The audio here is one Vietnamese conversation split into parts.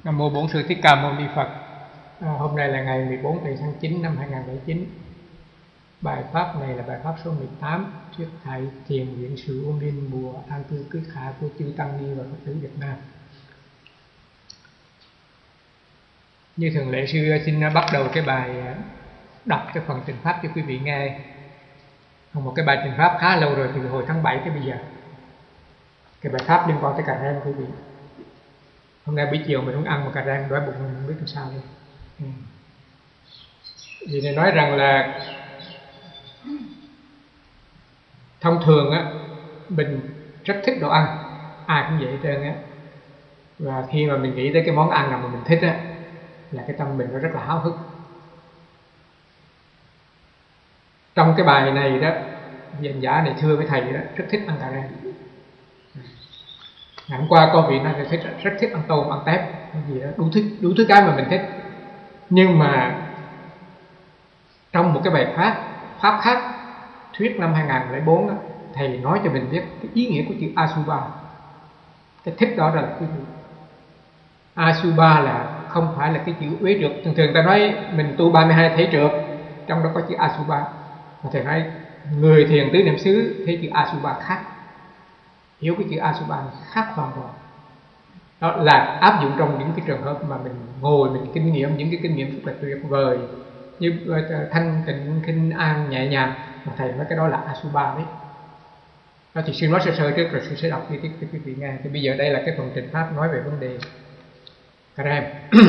Nam mô Bổn Sư Thích Ca Mâu Ni Phật. Hôm nay là ngày 14 tháng 9 năm 2009. Bài pháp này là bài pháp số 18 thuyết thầy thiền nguyện sự ôn linh mùa an cư cưới khả của chư tăng ni và Phật tử Việt Nam. Như thường lệ, sư xin bắt đầu cái bài đọc cái phần trình pháp cho quý vị nghe. Một cái bài trình pháp khá lâu rồi, từ hồi tháng 7 tới bây giờ. Cái bài pháp liên quan tới cà rem quý vị. Hôm nay buổi chiều mình không ăn mà cà rem, đói bụng mình không biết làm sao đây. Vì này nói rằng là thông thường á, mình rất thích đồ ăn, ai cũng vậy hết trơn á. Và khi mà mình nghĩ tới cái món ăn nào mà mình thích á, là cái tâm mình nó rất là háo hức. Trong cái bài này đó, diễn giả này thưa với thầy đó, rất thích ăn cà rem. Ngày hôm qua có vị nói là rất thích ăn tôm, ăn tép, cái gì đó, đủ thứ cái mà mình thích. Nhưng mà trong một cái bài pháp khác thuyết năm 2004 đó, thầy nói cho mình biết cái ý nghĩa của chữ Asubha. Cái thích đó là cái gì? Asubha là không phải là cái chữ uế trượt. Thường thường ta nói mình tu 32 thế trượt, trong đó có chữ Asubha. Mà thầy nói người thiền tứ niệm xứ thấy chữ Asubha khác, hiểu cái chữ Asubha khác hoàn toàn. Đó là áp dụng trong những cái trường hợp mà mình ngồi mình kinh nghiệm những cái kinh nghiệm rất là tuyệt vời, như thanh tịnh khinh an nhẹ nhàng, mà thầy nói cái đó là Asubha đấy. Đó thì sư nói sơ trước rồi sư sẽ đọc chi tiết cho quý vị nghe. Thì bây giờ đây là cái phần trình pháp nói về vấn đề cà rem.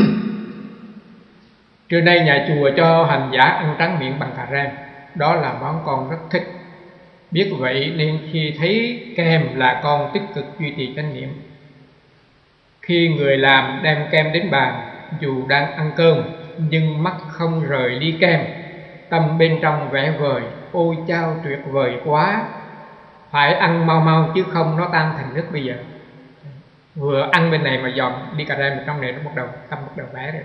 Trưa nay nhà chùa cho hành giả ăn tráng miệng bằng cà rem, đó là món con rất thích. Biết vậy nên khi thấy kem là con tích cực duy trì chánh niệm. Khi người làm đem kem đến bàn, dù đang ăn cơm nhưng mắt không rời ly kem, tâm bên trong vẻ vời, ôi chao tuyệt vời quá, phải ăn mau mau chứ không nó tan thành nước bây giờ. Vừa ăn bên này mà dòm ly cà rem trong này nó tâm bắt đầu vẽ rồi.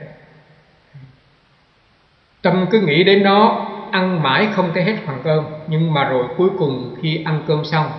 Tâm cứ nghĩ đến nó, ăn mãi không thấy hết phần cơm, nhưng mà rồi cuối cùng khi ăn cơm xong,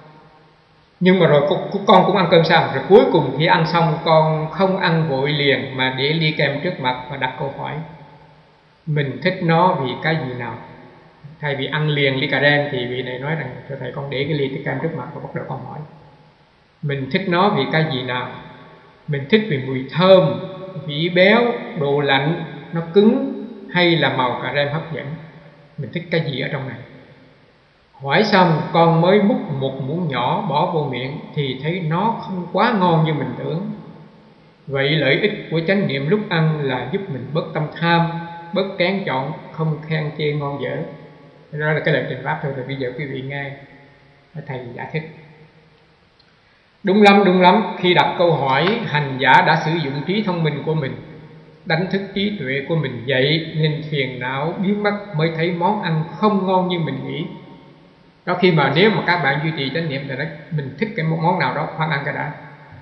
con cũng ăn cơm xong, rồi cuối cùng khi ăn xong con không ăn vội liền mà để ly kem trước mặt và đặt câu hỏi: mình thích nó vì cái gì nào? Thay vì ăn liền ly cà rem thì vị này nói rằng cho thầy con để cái ly kem trước mặt và bắt đầu con hỏi mình thích nó vì cái gì nào? Mình thích vì mùi thơm, vị béo, độ lạnh, nó cứng, hay là màu cà rem hấp dẫn? Mình thích cái gì ở trong này? Hỏi xong con mới múc một muỗng nhỏ bỏ vô miệng thì thấy nó không quá ngon như mình tưởng. Vậy lợi ích của chánh niệm lúc ăn là giúp mình bớt tâm tham, bớt kén chọn, không khen chê ngon dở. Đó là cái lời trình pháp thôi. Rồi bây giờ quý vị nghe thầy giải thích. Đúng lắm, khi đặt câu hỏi hành giả đã sử dụng trí thông minh của mình, đánh thức trí tuệ của mình dậy, nên phiền não biến mất, mới thấy món ăn không ngon như mình nghĩ. Đó, khi mà nếu mà các bạn duy trì chánh niệm thì mình thích cái món nào đó, khoan ăn cái đã.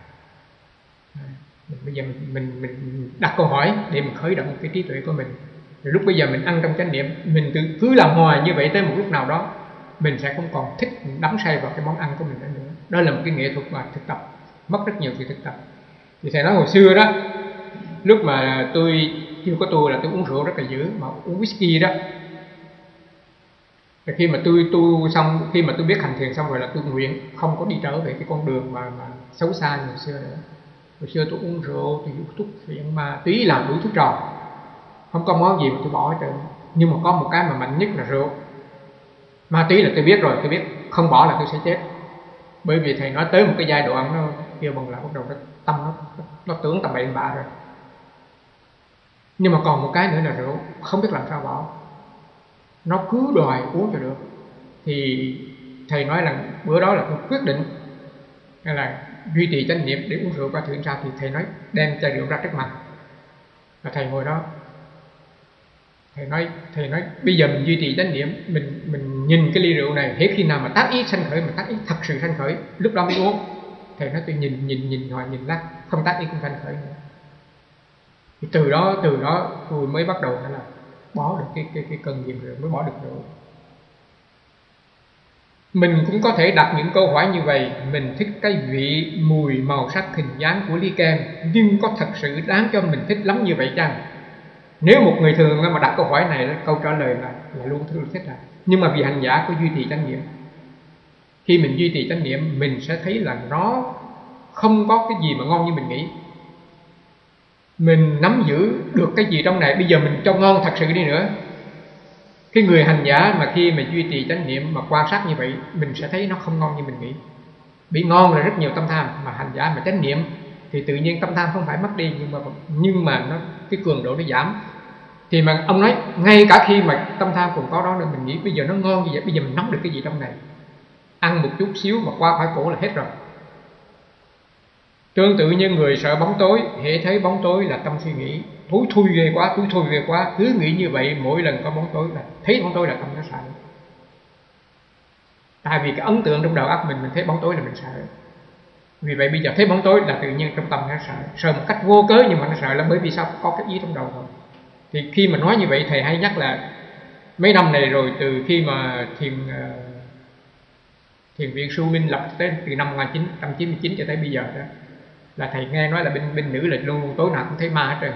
Bây giờ mình đặt câu hỏi để mình khởi động cái trí tuệ của mình. Rồi lúc bây giờ mình ăn trong chánh niệm, mình cứ làm hoài như vậy tới một lúc nào đó mình sẽ không còn thích, mình đắm say vào cái món ăn của mình nữa. Đó là một cái nghệ thuật mà thực tập, mất rất nhiều sự thực tập. Thì thầy nói hồi xưa đó, lúc mà tôi chưa có tu là tôi uống rượu rất là dữ, mà uống whisky đó. Rồi khi mà tôi tu xong, khi mà tôi biết hành thiền xong rồi là tôi nguyện không có đi trở về cái con đường mà xấu xa như hồi xưa nữa. Hồi xưa tôi uống rượu, tôi hút thuốc phiện, ma túy, làm đủ thứ trò, không có món gì mà tôi bỏ hết trơn. Nhưng mà có một cái mà mạnh nhất là rượu. Ma túy là tôi biết rồi, tôi biết không bỏ là tôi sẽ chết. Bởi vì thầy nói tới một cái giai đoạn nó kêu bằng là bắt đầu tâm nó tưởng tầm bậy bạ rồi. Nhưng mà còn một cái nữa là rượu, không biết làm sao bỏ, nó cứ đòi uống cho được. Thì thầy nói là bữa đó là tôi quyết định là duy trì chánh niệm để uống rượu qua thử sao. Thì thầy nói đem chai rượu ra trước mặt, và thầy ngồi đó. Thầy nói bây giờ mình duy trì chánh niệm, mình nhìn cái ly rượu này, hết khi nào mà tác ý sanh khởi, mà tác ý thật sự sanh khởi, lúc đó mới uống. Thầy nói tôi nhìn hoài, nhìn lát, không tác ý không sanh khởi nữa. Thì từ đó tôi mới bắt đầu là bỏ được cái cơn nghiện rượu, mới bỏ được rượu. Mình cũng có thể đặt những câu hỏi như vậy: mình thích cái vị, mùi, màu sắc, hình dáng của ly kem, nhưng có thật sự đáng cho mình thích lắm như vậy chăng? Nếu một người thường mà đặt câu hỏi này, câu trả lời là luôn thích rồi. Nhưng mà vì hành giả có duy trì chánh niệm, khi mình duy trì chánh niệm, mình sẽ thấy là nó không có cái gì mà ngon như mình nghĩ. Mình nắm giữ được cái gì trong này, bây giờ mình cho ngon thật sự đi nữa. Cái người hành giả mà khi mà duy trì chánh niệm mà quan sát như vậy, mình sẽ thấy nó không ngon như mình nghĩ. Bị ngon là rất nhiều tâm tham, mà hành giả mà chánh niệm thì tự nhiên tâm tham không phải mất đi, nhưng mà nó cái cường độ nó giảm. Thì mà ông nói ngay cả khi mà tâm tham còn có đó nữa, mình nghĩ bây giờ nó ngon như vậy, bây giờ mình nắm được cái gì trong này, ăn một chút xíu mà qua khỏi cổ là hết rồi. Tương tự như người sợ bóng tối, hễ thấy bóng tối là tâm suy nghĩ tối thui ghê quá, cứ nghĩ như vậy. Mỗi lần có bóng tối là thấy bóng tối là tâm nó sợ. Tại vì cái ấn tượng trong đầu óc mình thấy bóng tối là mình sợ. Vì vậy bây giờ thấy bóng tối là tự nhiên trong tâm nó sợ một cách vô cớ, nhưng mà nó sợ là bởi vì sao? Có cái ý trong đầu thôi. Thì khi mà nói như vậy, thầy hay nhắc là mấy năm này rồi, từ khi mà thiền viện Su Minh lập tới từ năm 1999 cho tới bây giờ đó, là thầy nghe nói là bên nữ là luôn tối nào cũng thấy ma hết trơn.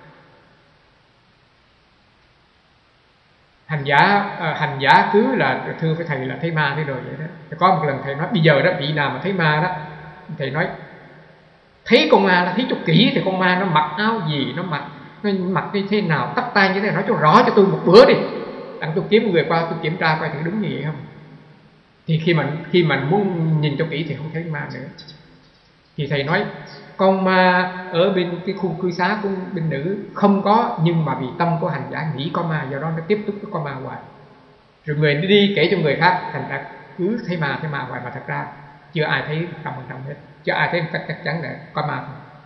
Hành giả cứ là thưa với thầy là thấy ma thế rồi vậy đó. Thì có một lần thầy nói bây giờ đó, vị nào mà thấy ma đó, thầy nói thấy con ma là thấy cho kỹ, thì con ma nó mặc áo gì, nó mặc như thế nào, tóc tai như thế nào, nói cho rõ cho tôi một bữa đi, đặng tôi kiếm người qua tôi kiểm tra coi thử đúng như vậy không. Thì khi mà muốn nhìn cho kỹ thì không thấy ma nữa. Thì thầy nói con ma ở bên cái khu cư xá của bên nữ không có, nhưng mà vì tâm của hành giả nghĩ có ma, do đó nó tiếp tục với con ma hoài. Rồi người đi kể cho người khác, thành ra cứ thấy ma hoài, mà thật ra chưa ai thấy 100% hết, chưa ai thấy một cách chắc chắn là có ma.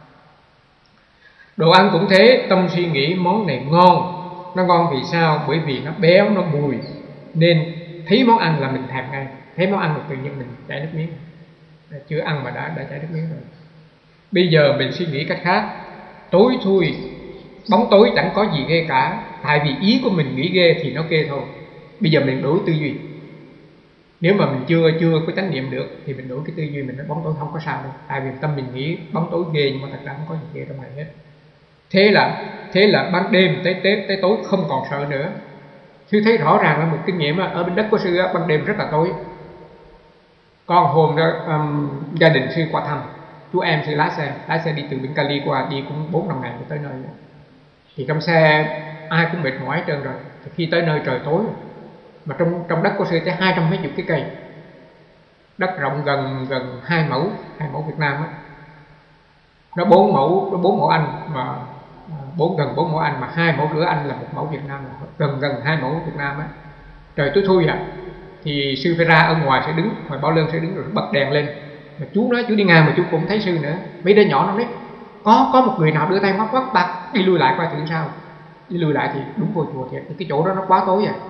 Đồ ăn cũng thế, tâm suy nghĩ món này ngon. Nó ngon vì sao? Bởi vì nó béo, nó bùi, nên thấy món ăn là mình thèm ngay. Thấy món ăn là tự nhiên mình chảy nước miếng. Chưa ăn mà đã chảy nước miếng rồi. Bây giờ mình suy nghĩ cách khác: tối thui, bóng tối chẳng có gì ghê cả. Tại vì ý của mình nghĩ ghê thì nó ghê thôi. Bây giờ mình đổi tư duy. Nếu mà mình chưa có chánh niệm được thì mình đổi cái tư duy mình nói bóng tối không có sao đâu. Tại vì tâm mình nghĩ bóng tối ghê, nhưng mà thật ra không có gì ghê trong này hết. Thế là ban đêm tới tối không còn sợ nữa. Sư thấy rõ ràng là một kinh nghiệm ở bên đất của sư, ban đêm rất là tối. Còn hôm đó gia đình sư qua thăm, chú em sư lái xe đi từ bên Cali qua, đi cũng 4-5 ngày mới tới nơi. Thì trong xe ai cũng mệt mỏi hết trơn rồi. Thì khi tới nơi trời tối, mà trong đất của sư tới 200 mấy chục cái cây, đất rộng gần 2 mẫu Việt Nam á. Nó 4 mẫu Anh, mà gần 4 mẫu Anh, mà 2,5 mẫu Anh là 1 mẫu Việt Nam, gần 2 mẫu Việt Nam á. Trời tối thui thì sư phải ra ở ngoài, sẽ đứng ngoài bao lơn, sẽ đứng rồi bật đèn lên. Mà chú nói chú đi ngang mà chú cũng thấy sư nữa. Mấy đứa nhỏ nó nói có một người nào đưa tay ngoắc bạc, đi lui lại coi thử sao. Đi lui lại thì đúng vô chùa thiệt, cái chỗ đó nó quá tối rồi.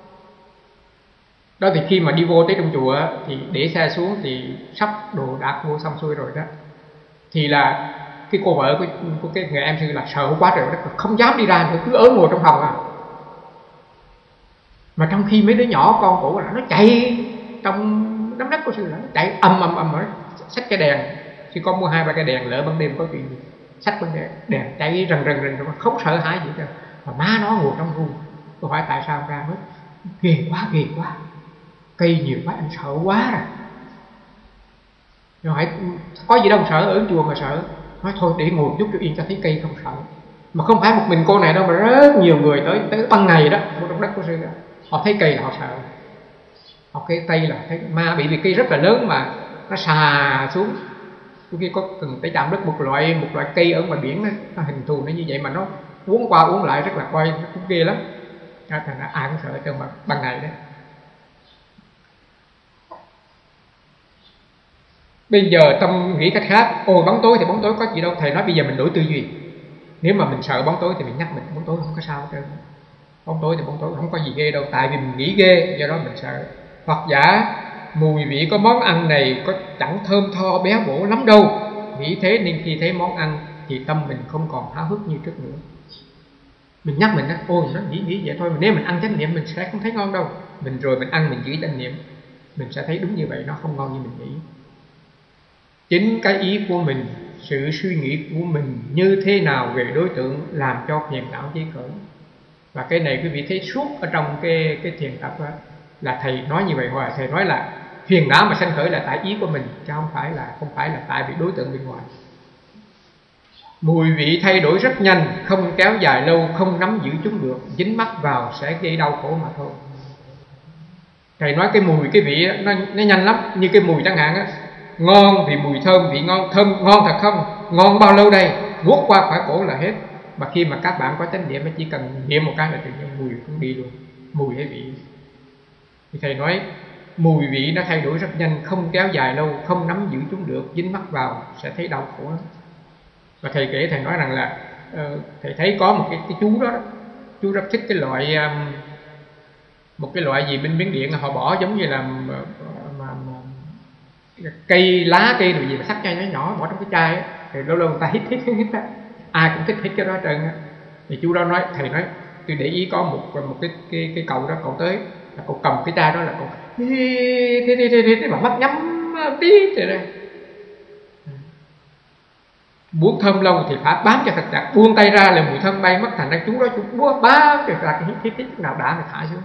Đó thì khi mà đi vô tới trong chùa thì để xe xuống, thì sắp đồ đạc vô xong xuôi rồi đó, thì là cái cô vợ của cái người em sư là sợ quá trời đất, không dám đi ra nữa, cứ ở ngồi trong phòng Mà trong khi mấy đứa nhỏ con cổ là nó chạy trong đám đất của sư, là nó chạy ầm rồi, xách cái đèn. Sư con mua 2-3 cái đèn, lỡ ban đêm có chuyện gì xách bên đèn chạy rần không sợ hãi gì hết. Mà má nó ngồi trong khu. Tôi hỏi tại sao ra, nói ghê quá, cây nhiều quá anh sợ quá rồi. Rồi hỏi có gì đâu sợ, ở chùa mà sợ. Nói thôi để ngồi chút cho yên, cho thấy cây không sợ. Mà không phải một mình cô này đâu, mà rất nhiều người tới ban ngày đó, trong đất của sư đó, họ thấy cây là họ sợ. Họ cái cây là thấy ma, bị vì cây rất là lớn mà nó xà xuống. Khi có từng tới chạm đất, một loại cây ở ngoài biển nó hình thù nó như vậy, mà nó uốn qua uốn lại rất là coi, nó cũng ghê lắm. Thành ra ai cũng sợ cho mà ban ngày đó. Bây giờ tâm nghĩ cách khác: ồ bóng tối thì bóng tối có gì đâu. Thầy nói bây giờ mình đổi tư duy. Nếu mà mình sợ bóng tối thì mình nhắc mình bóng tối không có sao hết trơn. Bóng tối thì bóng tối không có gì ghê đâu, tại vì mình nghĩ ghê, do đó mình sợ. Hoặc giả mùi vị có món ăn này có chẳng thơm tho béo bổ lắm đâu. Nghĩ thế nên khi thấy món ăn thì tâm mình không còn háo hức như trước nữa. Mình nhắc mình ôi nó nghĩ vậy thôi, mà nếu mình ăn chánh niệm mình sẽ không thấy ngon đâu. Mình ăn mình giữ chánh niệm. mình sẽ thấy đúng như vậy, nó không ngon như mình nghĩ. Chính cái ý của mình, sự suy nghĩ của mình như thế nào về đối tượng làm cho phiền não chí khởi. Và cái này quý vị thấy suốt ở trong cái thiền tập đó, là thầy nói như vậy hoài. Thầy nói là phiền não mà sanh khởi là tại ý của mình, chứ không phải là tại vì đối tượng bên ngoài. Mùi vị thay đổi rất nhanh, không kéo dài lâu, không nắm giữ chúng được, dính mắc vào sẽ gây đau khổ mà thôi. Thầy nói cái mùi cái vị nó nhanh lắm. Như cái mùi chẳng hạn á, ngon thì mùi thơm, vị ngon, thơm ngon thật không? Ngon bao lâu đây? Vuốt qua khỏi cổ là hết. Mà khi mà các bạn có chánh niệm, chỉ cần niệm một cái là tự nhiên mùi cũng đi luôn, mùi hay vị. Thì thầy nói mùi vị nó thay đổi rất nhanh, không kéo dài lâu, không nắm giữ chúng được, dính mắc vào sẽ thấy đau khổ lắm. Và thầy kể, thầy nói rằng là thầy thấy có một cái chú đó, chú rất thích cái loại một cái loại gì bên Miến Điện họ bỏ giống như là cây lá cây rồi gì mà sắc chai nhỏ nhỏ bỏ trong cái chai ấy. Thì lâu lâu người ta hít đó. Ai cũng thích hít cái đó hết trơn á. Thì chú đó nói, thầy nói tôi để ý có một cái cậu đó, cậu tới là cậu cầm cái chai đó là cậu thế mà mắt nhắm tí rồi đây. Buông thơm lâu thì phải bám cho thật chặt, buông tay ra là mùi thơm bay mất, thành ra chú đó chú búa bám rồi là cái hít nào đã mà thả xuống.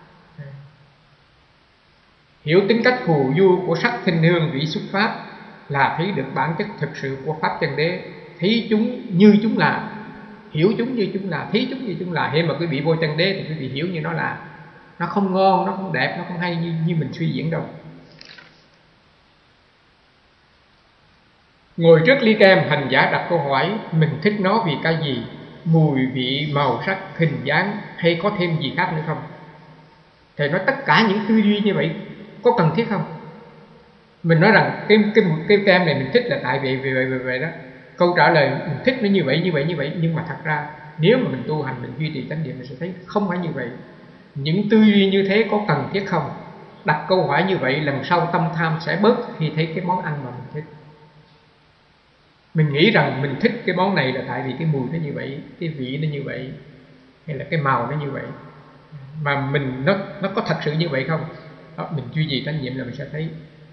Hiểu tính cách phù du của sắc thanh hương vị xuất pháp là thấy được bản chất thực sự của pháp chân đế, thấy chúng như chúng là, hiểu chúng như chúng là, thấy chúng như chúng là. Khi mà quý vị vô chân đế thì quý vị hiểu như nó là, nó không ngon, nó không đẹp, nó không hay như mình suy diễn đâu. Ngồi trước ly kem, hành giả đặt câu hỏi mình thích nó vì cái gì, mùi vị, màu sắc, hình dáng, hay có thêm gì khác nữa không? Thầy nói tất cả những tư duy như vậy có cần thiết không? Mình nói rằng cái kem này mình thích là tại vì vậy đó. Câu trả lời mình thích nó như vậy, nhưng mà thật ra nếu mà mình tu hành, mình duy trì chánh niệm, mình sẽ thấy không phải như vậy. Những tư duy như thế có cần thiết không? Đặt câu hỏi như vậy lần sau tâm tham sẽ bớt khi thấy cái món ăn mà mình thích. Mình nghĩ rằng mình thích cái món này là tại vì cái mùi nó như vậy, cái vị nó như vậy, hay là cái màu nó như vậy. Mà nó có thật sự như vậy không? Đó, mình duy trì chánh niệm là mình sẽ thấy.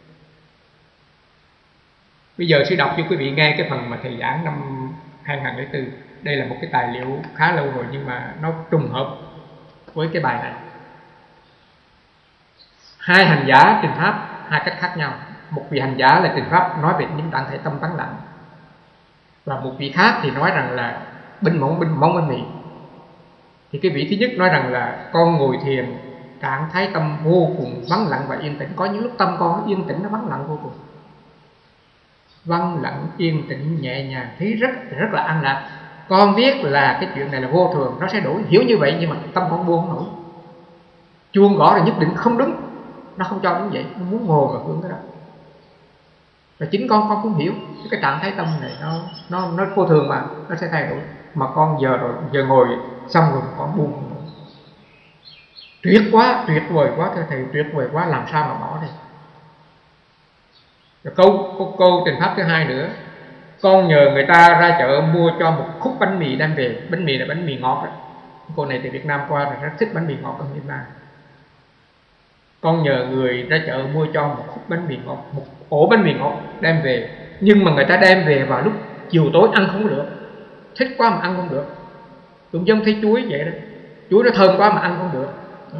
Bây giờ sẽ đọc cho quý vị nghe cái phần mà thầy giảng năm 2004. Đây là một cái tài liệu khá lâu rồi, nhưng mà nó trùng hợp với cái bài này. Hai hành giả trình pháp hai cách khác nhau. Một vị hành giả là trình pháp nói về những trạng thể tâm vắng lặng, và một vị khác thì nói rằng là binh mỏng bên mì. Thì cái vị thứ nhất nói rằng là con ngồi thiền, trạng thái tâm vô cùng vắng lặng và yên tĩnh. Có những lúc tâm con yên tĩnh, nó vắng lặng vô cùng, vắng lặng yên tĩnh nhẹ nhàng, thấy rất là an lạc. Con biết là cái chuyện này là vô thường, nó sẽ đổi, hiểu như vậy, nhưng mà tâm con buông không nổi. Chuông gõ là nhất định không đứng, nó không cho đứng vậy, nó muốn ngồi và hướng cái đó. Và chính con cũng hiểu cái trạng thái tâm này nó vô thường mà nó sẽ thay đổi. Mà con giờ ngồi xong rồi con buông không nổi. Tuyệt quá, tuyệt vời quá thưa thầy, tuyệt vời quá, làm sao mà bỏ đây. Rồi câu trình pháp thứ hai nữa, con nhờ người ta ra chợ mua cho một khúc bánh mì đem về. Bánh mì là bánh mì ngọt đó. Cô này từ Việt Nam qua rồi rất thích bánh mì ngọt ở Việt Nam. Con nhờ người ra chợ mua cho một khúc bánh mì ngọt, một ổ bánh mì ngọt đem về. Nhưng mà người ta đem về vào lúc chiều tối ăn không được, thích quá mà ăn không được. Cũng giống thấy chuối vậy đó, chuối nó thơm quá mà ăn không được.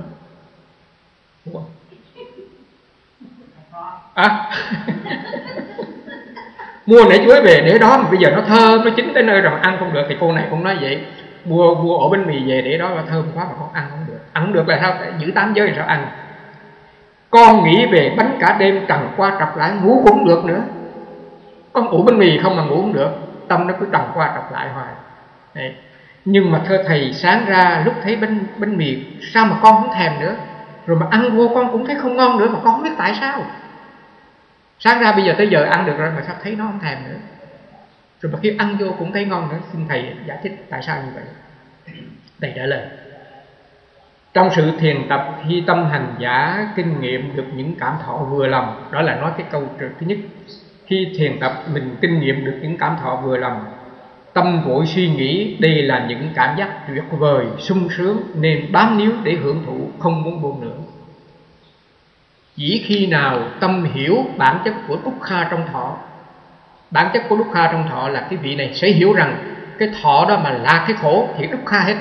Mua nẻ chuối về để đó mà bây giờ nó thơm, nó chín tới nơi rồi mà ăn không được. Thì cô này cũng nói vậy, mua ổ bánh mì về để đó mà thơm quá mà con ăn không được. Ăn không được là sao? Giữ tám giới thì sao ăn? Con nghĩ về bánh cả đêm trằn qua trọc lại, ngủ cũng không được nữa. Con ổ bánh mì không mà ngủ không được, tâm nó cứ trằn qua trọc lại hoài. Đấy. Nhưng mà thưa thầy, sáng ra lúc thấy bánh mì sao mà con không thèm nữa, rồi mà ăn vô con cũng thấy không ngon nữa, mà con không biết tại sao. Sáng ra bây giờ tới giờ ăn được rồi mà sao thấy nó không thèm nữa, rồi mà khi ăn vô cũng thấy ngon nữa. Xin thầy giải thích tại sao như vậy. Thầy trả lời, trong sự thiền tập, khi tâm hành giả kinh nghiệm được những cảm thọ vừa lòng, đó là nói cái câu thứ nhất. Khi thiền tập mình kinh nghiệm được những cảm thọ vừa lòng, tâm vội suy nghĩ đây là những cảm giác tuyệt vời, sung sướng, nên bám níu để hưởng thụ, không muốn buông nữa. Chỉ khi nào tâm hiểu bản chất của dukkha trong thọ. Bản chất của dukkha trong thọ là cái vị này sẽ hiểu rằng cái thọ đó mà là cái khổ thì dukkha hết.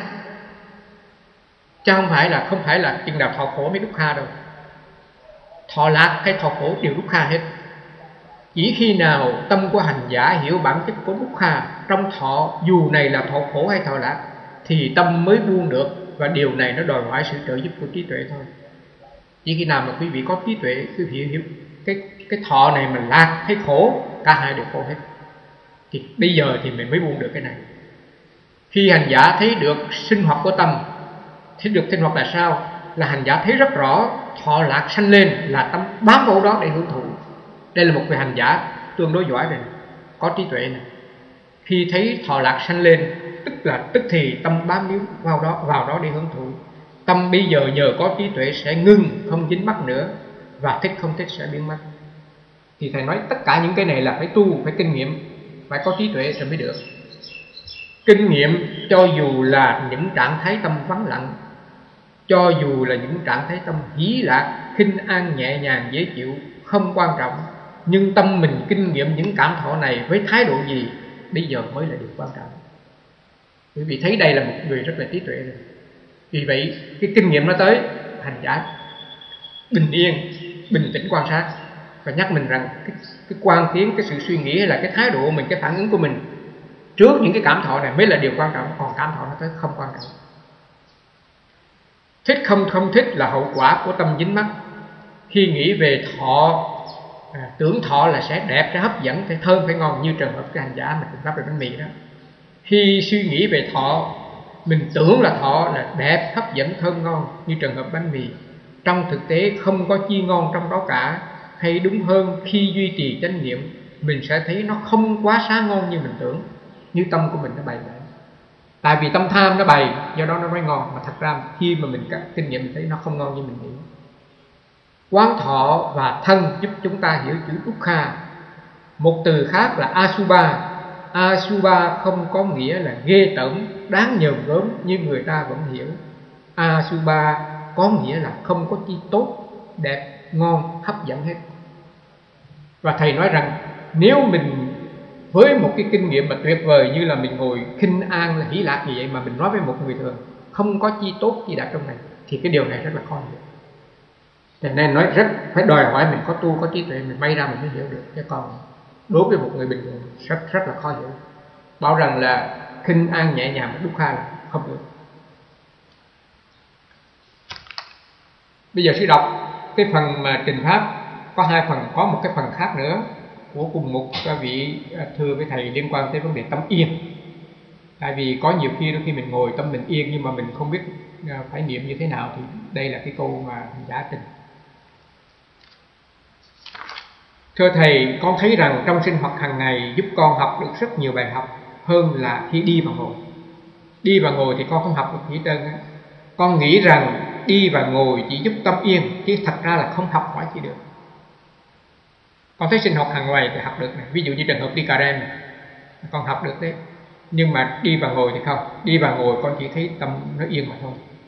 Chứ không phải là chừng nào thọ khổ mới dukkha đâu. Thọ lạc hay thọ khổ đều dukkha hết. Chỉ khi nào tâm của hành giả hiểu bản chất của dukkha trong thọ, dù này là thọ khổ hay thọ lạc, thì tâm mới buông được. Và điều này nó đòi hỏi sự trợ giúp của trí tuệ thôi. Chỉ khi nào mà quý vị có trí tuệ, quý vị hiểu cái thọ này mà lạc hay khổ, cả hai đều khổ hết, thì bây giờ thì mình mới buông được cái này. Khi hành giả thấy được sinh hoạt của tâm, thấy được sinh hoạt là sao? Là hành giả thấy rất rõ thọ lạc sanh lên là tâm bám vào đó để hưởng thụ. Đây là một người hành giả tương đối giỏi rồi, có trí tuệ này. Khi thấy thọ lạc sanh lên, tức thì tâm bám níu vào đó để hưởng thụ. Tâm bây giờ nhờ có trí tuệ sẽ ngưng, không dính mắc nữa, và thích không thích sẽ biến mất. Thì thầy nói tất cả những cái này là phải tu, phải kinh nghiệm, phải có trí tuệ rồi mới được. Kinh nghiệm cho dù là những trạng thái tâm vắng lặng, cho dù là những trạng thái tâm hỷ lạc, khinh an, nhẹ nhàng, dễ chịu, không quan trọng. Nhưng tâm mình kinh nghiệm những cảm thọ này với thái độ gì, bây giờ mới là điều quan trọng. Quý vị thấy đây là một người rất là trí tuệ rồi. Vì vậy cái kinh nghiệm nó tới, hành giả bình yên, bình tĩnh quan sát và nhắc mình rằng cái quan tiến, cái sự suy nghĩ hay là cái thái độ của mình, cái phản ứng của mình trước những cái cảm thọ này mới là điều quan trọng. Còn cảm thọ nó tới không quan trọng. Thích không thích là hậu quả của tâm dính mắc. Khi nghĩ về thọ, tưởng thọ là sẽ đẹp, sẽ hấp dẫn, sẽ thơm, phải ngon, như trường hợp cái hành giả mà chúng ta về bánh mì đó. Khi suy nghĩ về thọ, mình tưởng là thọ là đẹp, hấp dẫn, thơm ngon, như trường hợp bánh mì. Trong thực tế không có chi ngon trong đó cả. Hay đúng hơn, khi duy trì chánh niệm, mình sẽ thấy nó không quá xá ngon như mình tưởng, như tâm của mình nó bày lại. Tại vì tâm tham nó bày, do đó nó mới ngon. Mà thật ra khi mà mình kinh nghiệm mình thấy nó không ngon như mình nghĩ. Quán thọ và thân giúp chúng ta hiểu chữ dukkha. Một từ khác là asubha. Asubha không có nghĩa là ghê tởm, đáng nhờn gớm như người ta vẫn hiểu. Asubha có nghĩa là không có chi tốt, đẹp, ngon, hấp dẫn hết. Và thầy nói rằng nếu mình với một cái kinh nghiệm mà tuyệt vời như là mình ngồi khinh an là hỷ lạc như vậy, mà mình nói với một người thường không có chi tốt chi đạt trong này, thì cái điều này rất là khó hiểu. Cho nên nói rất phải đòi hỏi mình có tu, có trí tuệ, mình may ra mình mới hiểu được. Chứ còn đối với một người bình thường rất là khó hiểu. Bảo rằng là khinh an nhẹ nhàng dukkha là không được. Bây giờ sẽ đọc cái phần mà trình pháp. Có hai phần, có một cái phần khác nữa của cùng một vị thưa với thầy liên quan tới vấn đề tâm yên. Tại vì có nhiều khi đôi khi mình ngồi tâm mình yên nhưng mà mình không biết phải niệm như thế nào, thì đây là cái câu mà giả trình. Thưa thầy, con thấy rằng trong sinh hoạt hàng ngày giúp con học được rất nhiều bài học hơn là khi đi và ngồi. Đi và ngồi thì con không học được gì hết trơn á. Con nghĩ rằng đi và ngồi chỉ giúp tâm yên, chứ thật ra là không học hỏi gì được. Con thấy sinh hoạt hàng ngày thì học được này. Ví dụ như trường hợp đi cà rem, con học được đấy. Nhưng mà đi và ngồi thì không. Đi và ngồi con chỉ thấy tâm nó yên mà thôi.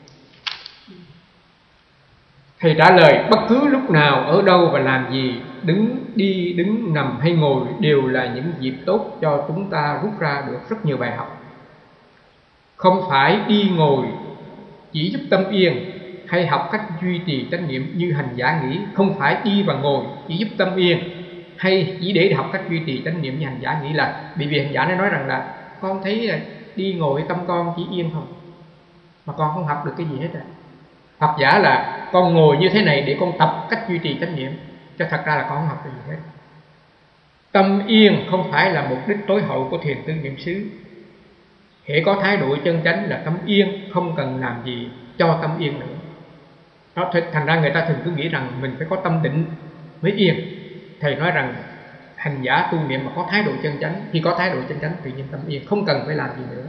Thầy trả lời bất cứ lúc nào, ở đâu và làm gì, đi, đứng, nằm hay ngồi đều là những dịp tốt cho chúng ta rút ra được rất nhiều bài học. Không phải đi ngồi chỉ giúp tâm yên, hay học cách duy trì chánh niệm như hành giả nghĩ. Không phải đi và ngồi chỉ giúp tâm yên, hay chỉ để học cách duy trì chánh niệm như hành giả nghĩ. Là bởi vì hành giả nói rằng là con thấy là đi ngồi tâm con chỉ yên thôi, mà con không học được cái gì hết rồi. Học giả là con ngồi như thế này để con tập cách duy trì chánh niệm, cho thật ra là con không học được gì hết. Tâm yên không phải là mục đích tối hậu của thiền tư niệm xứ. Hễ có thái độ chân chánh là tâm yên, không cần làm gì cho tâm yên nữa. Đó, thành ra người ta thường cứ nghĩ rằng mình phải có tâm định mới yên. Thầy nói rằng hành giả tu niệm mà có thái độ chân chánh, khi có thái độ chân chánh tự nhiên tâm yên, không cần phải làm gì nữa.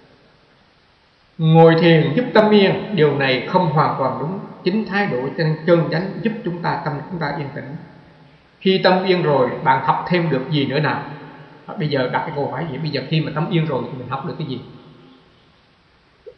Ngồi thiền giúp tâm yên, điều này không hoàn toàn đúng. Chính thái độ chân chánh giúp tâm chúng ta yên tĩnh. Khi tâm yên rồi, bạn học thêm được gì nữa nào? Bây giờ đặt cái câu hỏi gì? Bây giờ khi mà tâm yên rồi thì mình học được cái gì?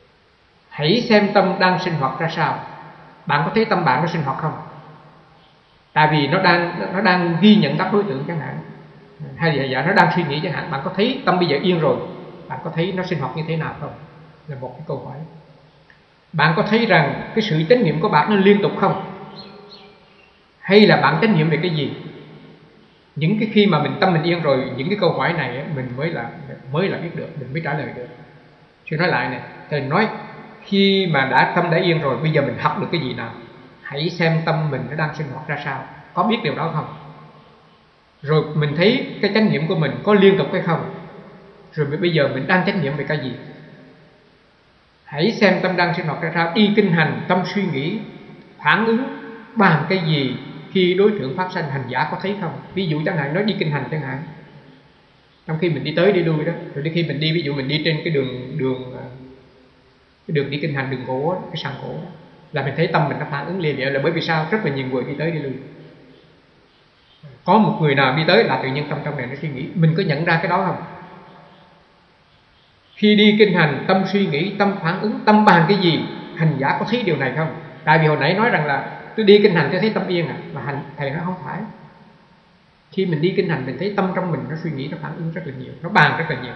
Hãy xem tâm đang sinh hoạt ra sao. Bạn có thấy tâm bạn nó sinh hoạt không? Tại vì nó đang ghi nhận các đối tượng chẳng hạn, hay là nó đang suy nghĩ chẳng hạn. Bạn có thấy tâm bây giờ yên rồi, bạn có thấy nó sinh hoạt như thế nào không? Là một cái câu hỏi. Bạn có thấy rằng cái sự chánh niệm của bạn nó liên tục không? Hay là bạn chánh niệm về cái gì? Những cái khi mà tâm mình yên rồi, những cái câu hỏi này mình mới là biết được, mình mới trả lời được. Chứ nói lại này, thầy nói khi mà tâm đã yên rồi, bây giờ mình học được cái gì nào? Hãy xem tâm mình nó đang sinh hoạt ra sao, có biết điều đó không? Rồi mình thấy cái chánh niệm của mình có liên tục hay không? Rồi bây giờ mình đang chánh niệm về cái gì? Hãy xem tâm đang sinh hoạt ra sao. Đi kinh hành, tâm suy nghĩ, phản ứng bằng cái gì khi đối tượng phát sanh, hành giả có thấy không? Ví dụ chẳng hạn nói đi kinh hành chẳng hạn, trong khi mình đi tới đi lui đó, rồi đến khi mình đi, ví dụ mình đi trên cái đường đi kinh hành, đường gỗ, cái sàn gỗ đó, là mình thấy tâm mình nó phản ứng liền vậy. Là bởi vì sao? Rất là nhiều người đi tới đi lui. Có một người nào đi tới là tự nhiên tâm trong này nó suy nghĩ, mình có nhận ra cái đó không? Khi đi kinh hành, tâm suy nghĩ, tâm phản ứng, tâm bàn cái gì? Hành giả có thấy điều này không? Tại vì hồi nãy nói rằng là tôi đi kinh hành tôi thấy tâm yên à, mà thầy nói không phải. Khi mình đi kinh hành mình thấy tâm trong mình nó suy nghĩ, nó phản ứng rất là nhiều, nó bàn rất là nhiều.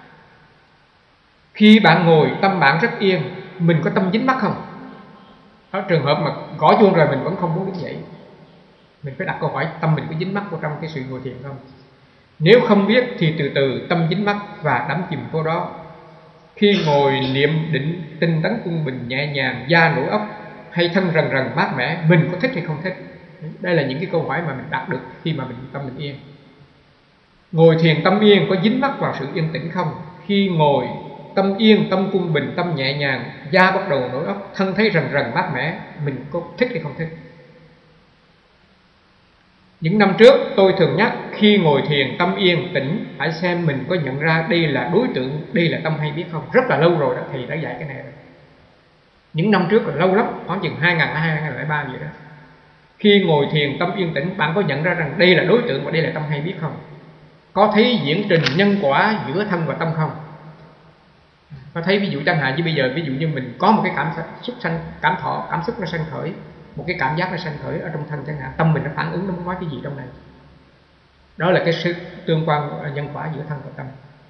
Khi bạn ngồi tâm bạn rất yên, mình có tâm dính mắc không? Đó, trường hợp mà gõ chuông rồi mình vẫn không muốn đứng dậy, mình phải đặt câu hỏi tâm mình có dính mắc vào trong cái sự ngồi thiền không? Nếu không biết thì từ từ tâm dính mắc và đắm chìm vô đó. Khi ngồi niệm định tinh tấn quân bình nhẹ nhàng, da nổi ốc hay thân rần rần mát mẻ, mình có thích hay không thích? Đây là những cái câu hỏi mà mình đặt được khi mà tâm mình yên. Ngồi thiền tâm yên có dính mắc vào sự yên tĩnh không? Khi ngồi tâm yên, tâm quân bình, tâm nhẹ nhàng, da bắt đầu nổi ốc, thân thấy rần rần mát mẻ, mình có thích hay không thích? Những năm trước tôi thường nhắc khi ngồi thiền tâm yên tĩnh phải xem mình có nhận ra đây là đối tượng, đây là tâm hay biết không. Rất là lâu rồi đó, thầy đã dạy cái này rồi. Những năm trước là lâu lắm, khoảng chừng 2002, 2003 vậy đó. Khi ngồi thiền tâm yên tĩnh, bạn có nhận ra rằng đây là đối tượng và đây là tâm hay biết không? Có thấy diễn trình nhân quả giữa thân và tâm không? Có thấy ví dụ chẳng hạn như bây giờ, ví dụ như mình có một cái cảm xúc nó sanh khởi, một cái cảm giác nó sanh khởi ở trong thân chẳng hạn, tâm mình nó phản ứng, nó muốn nói cái gì trong này. Đó là cái sự tương quan nhân quả giữa thân và tâm.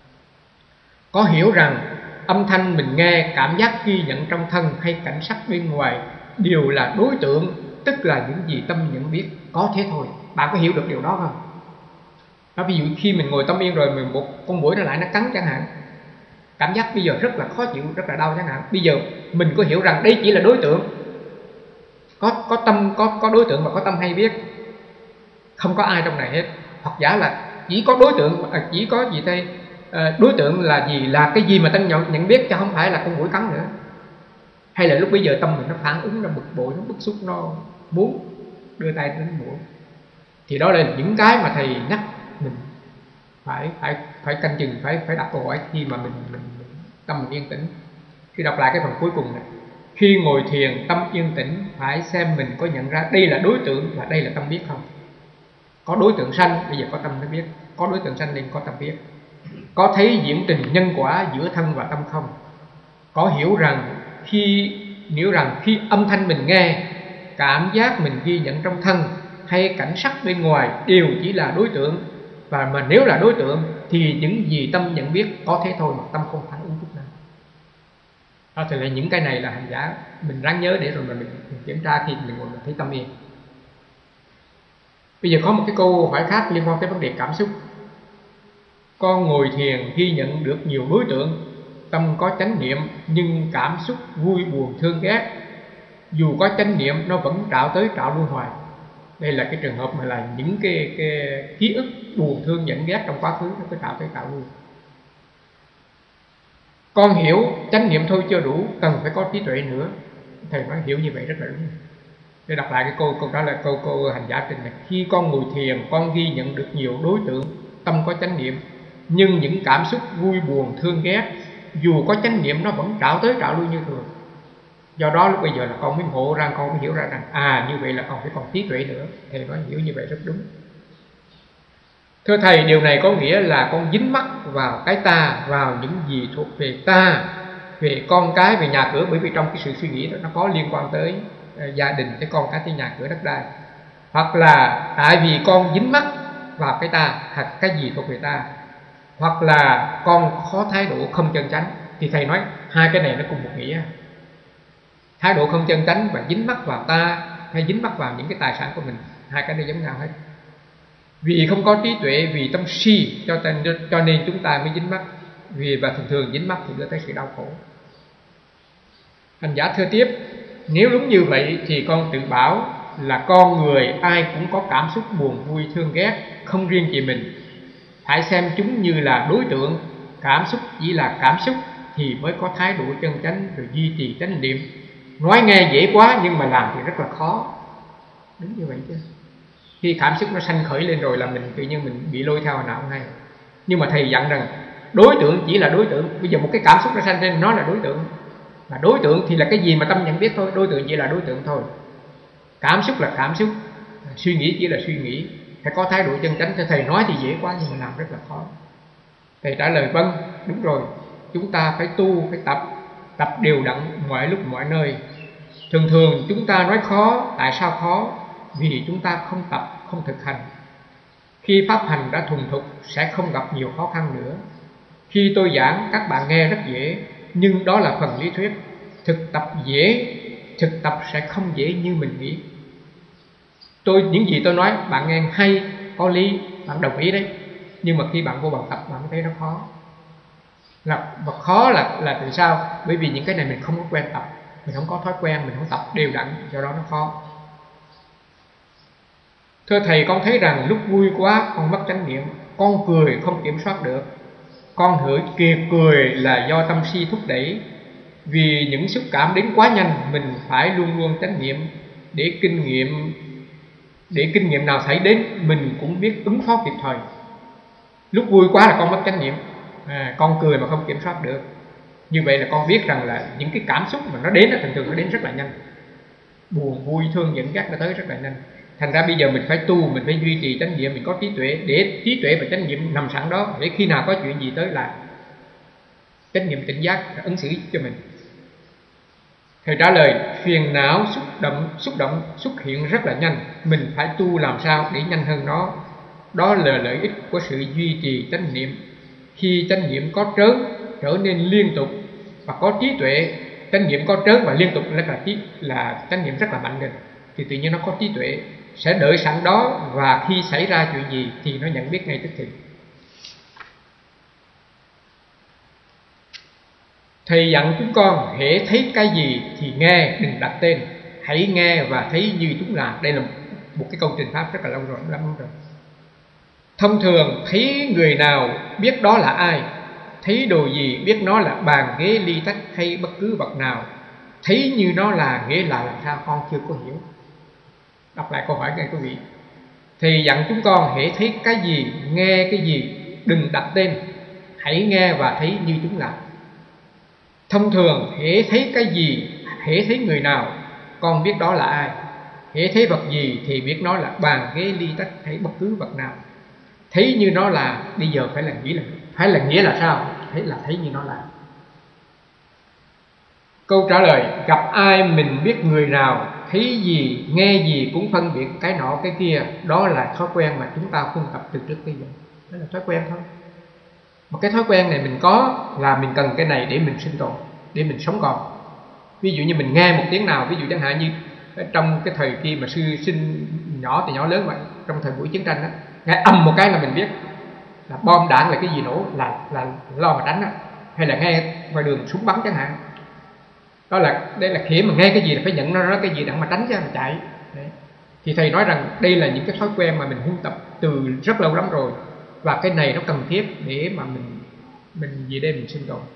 Có hiểu rằng âm thanh mình nghe, cảm giác ghi nhận trong thân hay cảnh sắc bên ngoài đều là đối tượng, tức là những gì tâm nhận biết, có thế thôi. Bạn có hiểu được điều đó không? Đó, ví dụ khi mình ngồi tâm yên rồi, một con muỗi nó lại nó cắn chẳng hạn, cảm giác bây giờ rất là khó chịu, rất là đau chẳng hạn. Bây giờ mình có hiểu rằng đây chỉ là đối tượng, có tâm, có đối tượng và có tâm hay biết, không có ai trong này hết. Hoặc giả là chỉ có đối tượng, chỉ có gì đây, đối tượng là gì, là cái gì mà tâm nhận biết, chứ không phải là con muỗi cắn nữa. Hay là lúc bây giờ tâm mình nó phản ứng, nó bực bội, nó bức xúc, nó muốn đưa tay đến muỗi. Thì đó là những cái mà thầy nhắc mình phải canh chừng, phải đặt câu hỏi khi mà mình tâm mình yên tĩnh. Khi đọc lại cái phần cuối cùng này, khi ngồi thiền tâm yên tĩnh phải xem mình có nhận ra đây là đối tượng và đây là tâm biết không. Có đối tượng sanh, bây giờ có tâm nó biết. Có đối tượng sanh nên có tâm biết. Có thấy diễn trình nhân quả giữa thân và tâm không? Có hiểu rằng khi âm thanh mình nghe, cảm giác mình ghi nhận trong thân hay cảnh sắc bên ngoài đều chỉ là đối tượng, và mà nếu là đối tượng thì những gì tâm nhận biết có thế thôi, mà tâm không phản ứng chút nào. Đó thì là những cái này là hành giả mình ráng nhớ để rồi mà mình kiểm tra khi mình ngồi mình thấy tâm yên. Bây giờ có một cái câu hỏi khác liên quan tới vấn đề cảm xúc. Con ngồi thiền ghi nhận được nhiều đối tượng, tâm có chánh niệm nhưng cảm xúc vui buồn thương ghét, dù có chánh niệm nó vẫn trạo tới trạo lui hoài. Đây là cái trường hợp mà là những cái ký ức buồn thương giận ghét trong quá khứ nó cứ trạo tới trạo lui. Con hiểu chánh niệm thôi chưa đủ, cần phải có trí tuệ nữa. Thầy nói hiểu như vậy rất là đúng. Để đọc lại cái câu đó là câu hành giả trình này. Khi con ngồi thiền, con ghi nhận được nhiều đối tượng, tâm có chánh niệm, nhưng những cảm xúc vui buồn thương ghét, dù có chánh niệm nó vẫn trạo tới trạo lui như thường. Do đó lúc bây giờ là con mới ngộ ra, con mới hiểu ra rằng như vậy là con phải còn trí tuệ nữa. Thầy nói hiểu như vậy rất đúng. Thưa thầy, điều này có nghĩa là con dính mắc vào cái ta, vào những gì thuộc về ta, về con cái, về nhà cửa. Bởi vì trong cái sự suy nghĩ đó nó có liên quan tới gia đình, tới con cái, tới nhà cửa, đất đai. hoặc là tại vì con dính mắc vào cái ta hoặc cái gì thuộc về ta, hoặc là con có thái độ không chân chánh. Thì thầy nói hai cái này nó cùng một nghĩa. Thái độ không chân chánh và dính mắc vào ta hay dính mắc vào những cái tài sản của mình, hai cái này giống nhau hết. Vì không có trí tuệ, vì tâm si cho nên chúng ta mới dính mắc. Và thường dính mắc thì đưa tới sự đau khổ. Hành giả thưa tiếp: nếu đúng như vậy thì con tự bảo là con người ai cũng có cảm xúc buồn vui thương ghét, không riêng gì mình. Hãy xem chúng như là đối tượng. Cảm xúc chỉ là cảm xúc thì mới có thái độ chân chánh rồi duy trì chánh niệm. Nói nghe dễ quá nhưng mà làm thì rất là khó. Đúng như vậy chứ. Khi cảm xúc nó sanh khởi lên rồi là mình tự nhiên mình bị lôi theo nào không hay. Nhưng mà thầy dặn rằng đối tượng chỉ là đối tượng. Bây giờ một cái cảm xúc nó sanh lên nó là đối tượng. Mà đối tượng thì là cái gì mà tâm nhận biết thôi. Đối tượng chỉ là đối tượng thôi. Cảm xúc là cảm xúc, suy nghĩ chỉ là suy nghĩ. Phải có thái độ chân chánh. Cho thầy nói thì dễ quá nhưng mà làm rất là khó. Thầy trả lời vâng, đúng rồi. Chúng ta phải tu, phải tập đều đặn mọi lúc mọi nơi. Thường chúng ta nói khó. Tại sao khó? Vì chúng ta không tập, không thực hành. Khi pháp hành đã thuần thục sẽ không gặp nhiều khó khăn nữa. Khi tôi giảng các bạn nghe rất dễ, nhưng đó là phần lý thuyết. Thực tập dễ, thực tập sẽ không dễ như mình nghĩ. Những gì tôi nói bạn nghe hay, có lý, bạn đồng ý đấy. Nhưng mà khi bạn vô bạn tập bạn thấy nó khó. Và khó là tại sao? Bởi vì những cái này mình không có quen tập. Mình không có thói quen, mình không tập đều đặn, do đó nó khó. Thưa thầy, con thấy rằng lúc vui quá con mất chánh niệm. Con cười không kiểm soát được. Con hỡi kiệt cười là do tâm si thúc đẩy. Vì những xúc cảm đến quá nhanh, mình phải luôn luôn chánh niệm để kinh nghiệm nào xảy đến mình cũng biết ứng phó kịp thời. Lúc vui quá là con mất chánh niệm, con cười mà không kiểm soát được. Như vậy là con biết rằng là những cái cảm xúc mà nó đến thường nó đến rất là nhanh. Buồn, vui, thương, giận, ghét nó tới rất là nhanh. Thành ra bây giờ mình phải tu, mình phải duy trì chánh niệm, mình có trí tuệ, để trí tuệ và chánh niệm nằm sẵn đó, để khi nào có chuyện gì tới là chánh niệm tỉnh giác ứng xử cho mình. Thầy trả lời: phiền não xúc động xuất hiện rất là nhanh, mình phải tu làm sao để nhanh hơn nó. Đó là lợi ích của sự duy trì chánh niệm. Khi chánh niệm có trớn trở nên liên tục và có trí tuệ, chánh niệm có trớn và liên tục là chánh niệm rất là mạnh rồi, thì tự nhiên nó có trí tuệ, sẽ đợi sẵn đó, và khi xảy ra chuyện gì thì nó nhận biết ngay tức thì. Thầy dặn chúng con hễ thấy cái gì thì nghe, đừng đặt tên. Hãy nghe và thấy như chúng là. Đây là một cái câu trình pháp rất là lâu rồi. Thông thường thấy người nào biết đó là ai. Thấy đồ gì biết nó là bàn ghế ly tách hay bất cứ vật nào. Thấy như nó là nghĩa là làm sao con chưa có hiểu. Đọc lại câu hỏi này quý vị. Thầy dặn chúng con hễ thấy cái gì, nghe cái gì, đừng đặt tên. Hãy nghe và thấy như chúng là. Thông thường hễ thấy cái gì, hễ thấy người nào, con biết đó là ai. Hễ thấy vật gì thì biết nó là bàn ghế ly tách hay bất cứ vật nào. Thấy như nó là, bây giờ phải là nghĩa là sao? Thấy như nó là. Câu trả lời: gặp ai mình biết người nào, thấy gì, nghe gì cũng phân biệt cái nọ cái kia. Đó là thói quen mà chúng ta không tập từ trước tới giờ. Đó là thói quen thôi. Một cái thói quen này mình có là mình cần cái này để mình sinh tồn, để mình sống còn. Ví dụ như mình nghe một tiếng nào, ví dụ chẳng hạn như trong cái thời kỳ mà sư sinh nhỏ từ nhỏ lớn vậy, trong thời buổi chiến tranh đó, nghe ầm một cái là mình biết là bom đạn là cái gì nổ, là lo mà tránh đó. Hay là nghe ngoài đường súng bắn chẳng hạn, đây là khi mà nghe cái gì là phải nhận nó cái gì để mà tránh ra mà chạy. Đấy. Thì thầy nói rằng đây là những cái thói quen mà mình huân tập từ rất lâu lắm rồi, và cái này nó cần thiết để mà mình về đây mình sinh tồn.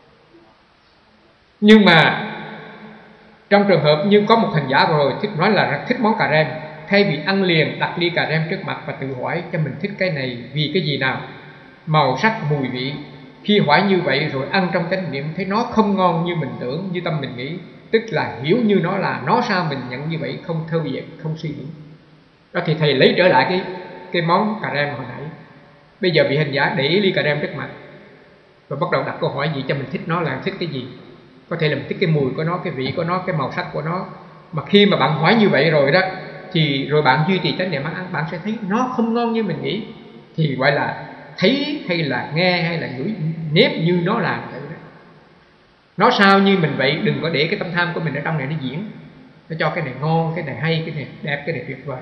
Nhưng mà trong trường hợp như có một hành giả rồi nói là thích món cà rem, thay vì ăn liền đặt ly cà rem trước mặt và tự hỏi cho mình thích cái này vì cái gì nào, màu sắc, mùi vị. Khi hỏi như vậy rồi ăn trong chánh niệm thấy nó không ngon như mình tưởng, như tâm mình nghĩ, tức là hiểu như nó là, nó sao mình nhận như vậy, không thâu dệt, không suy nghĩ. Đó thì thầy lấy trở lại cái món cà rem hồi nãy. Bây giờ vị hành giả để ý ly cà rem trước mặt và bắt đầu đặt câu hỏi gì cho mình thích nó là thích cái gì. Có thể là mình thích cái mùi của nó, cái vị của nó, cái màu sắc của nó. Mà khi mà bạn hỏi như vậy rồi đó, thì thì rồi bạn duy trì chánh niệm ăn, bạn sẽ thấy nó không ngon như mình nghĩ, thì gọi là thấy hay là nghe hay là ngửi nếp như nó làm vậy đó. Nó sao như mình vậy, đừng có để cái tâm tham của mình ở trong này nó diễn, nó cho cái này ngon, cái này hay, cái này đẹp, cái này tuyệt vời.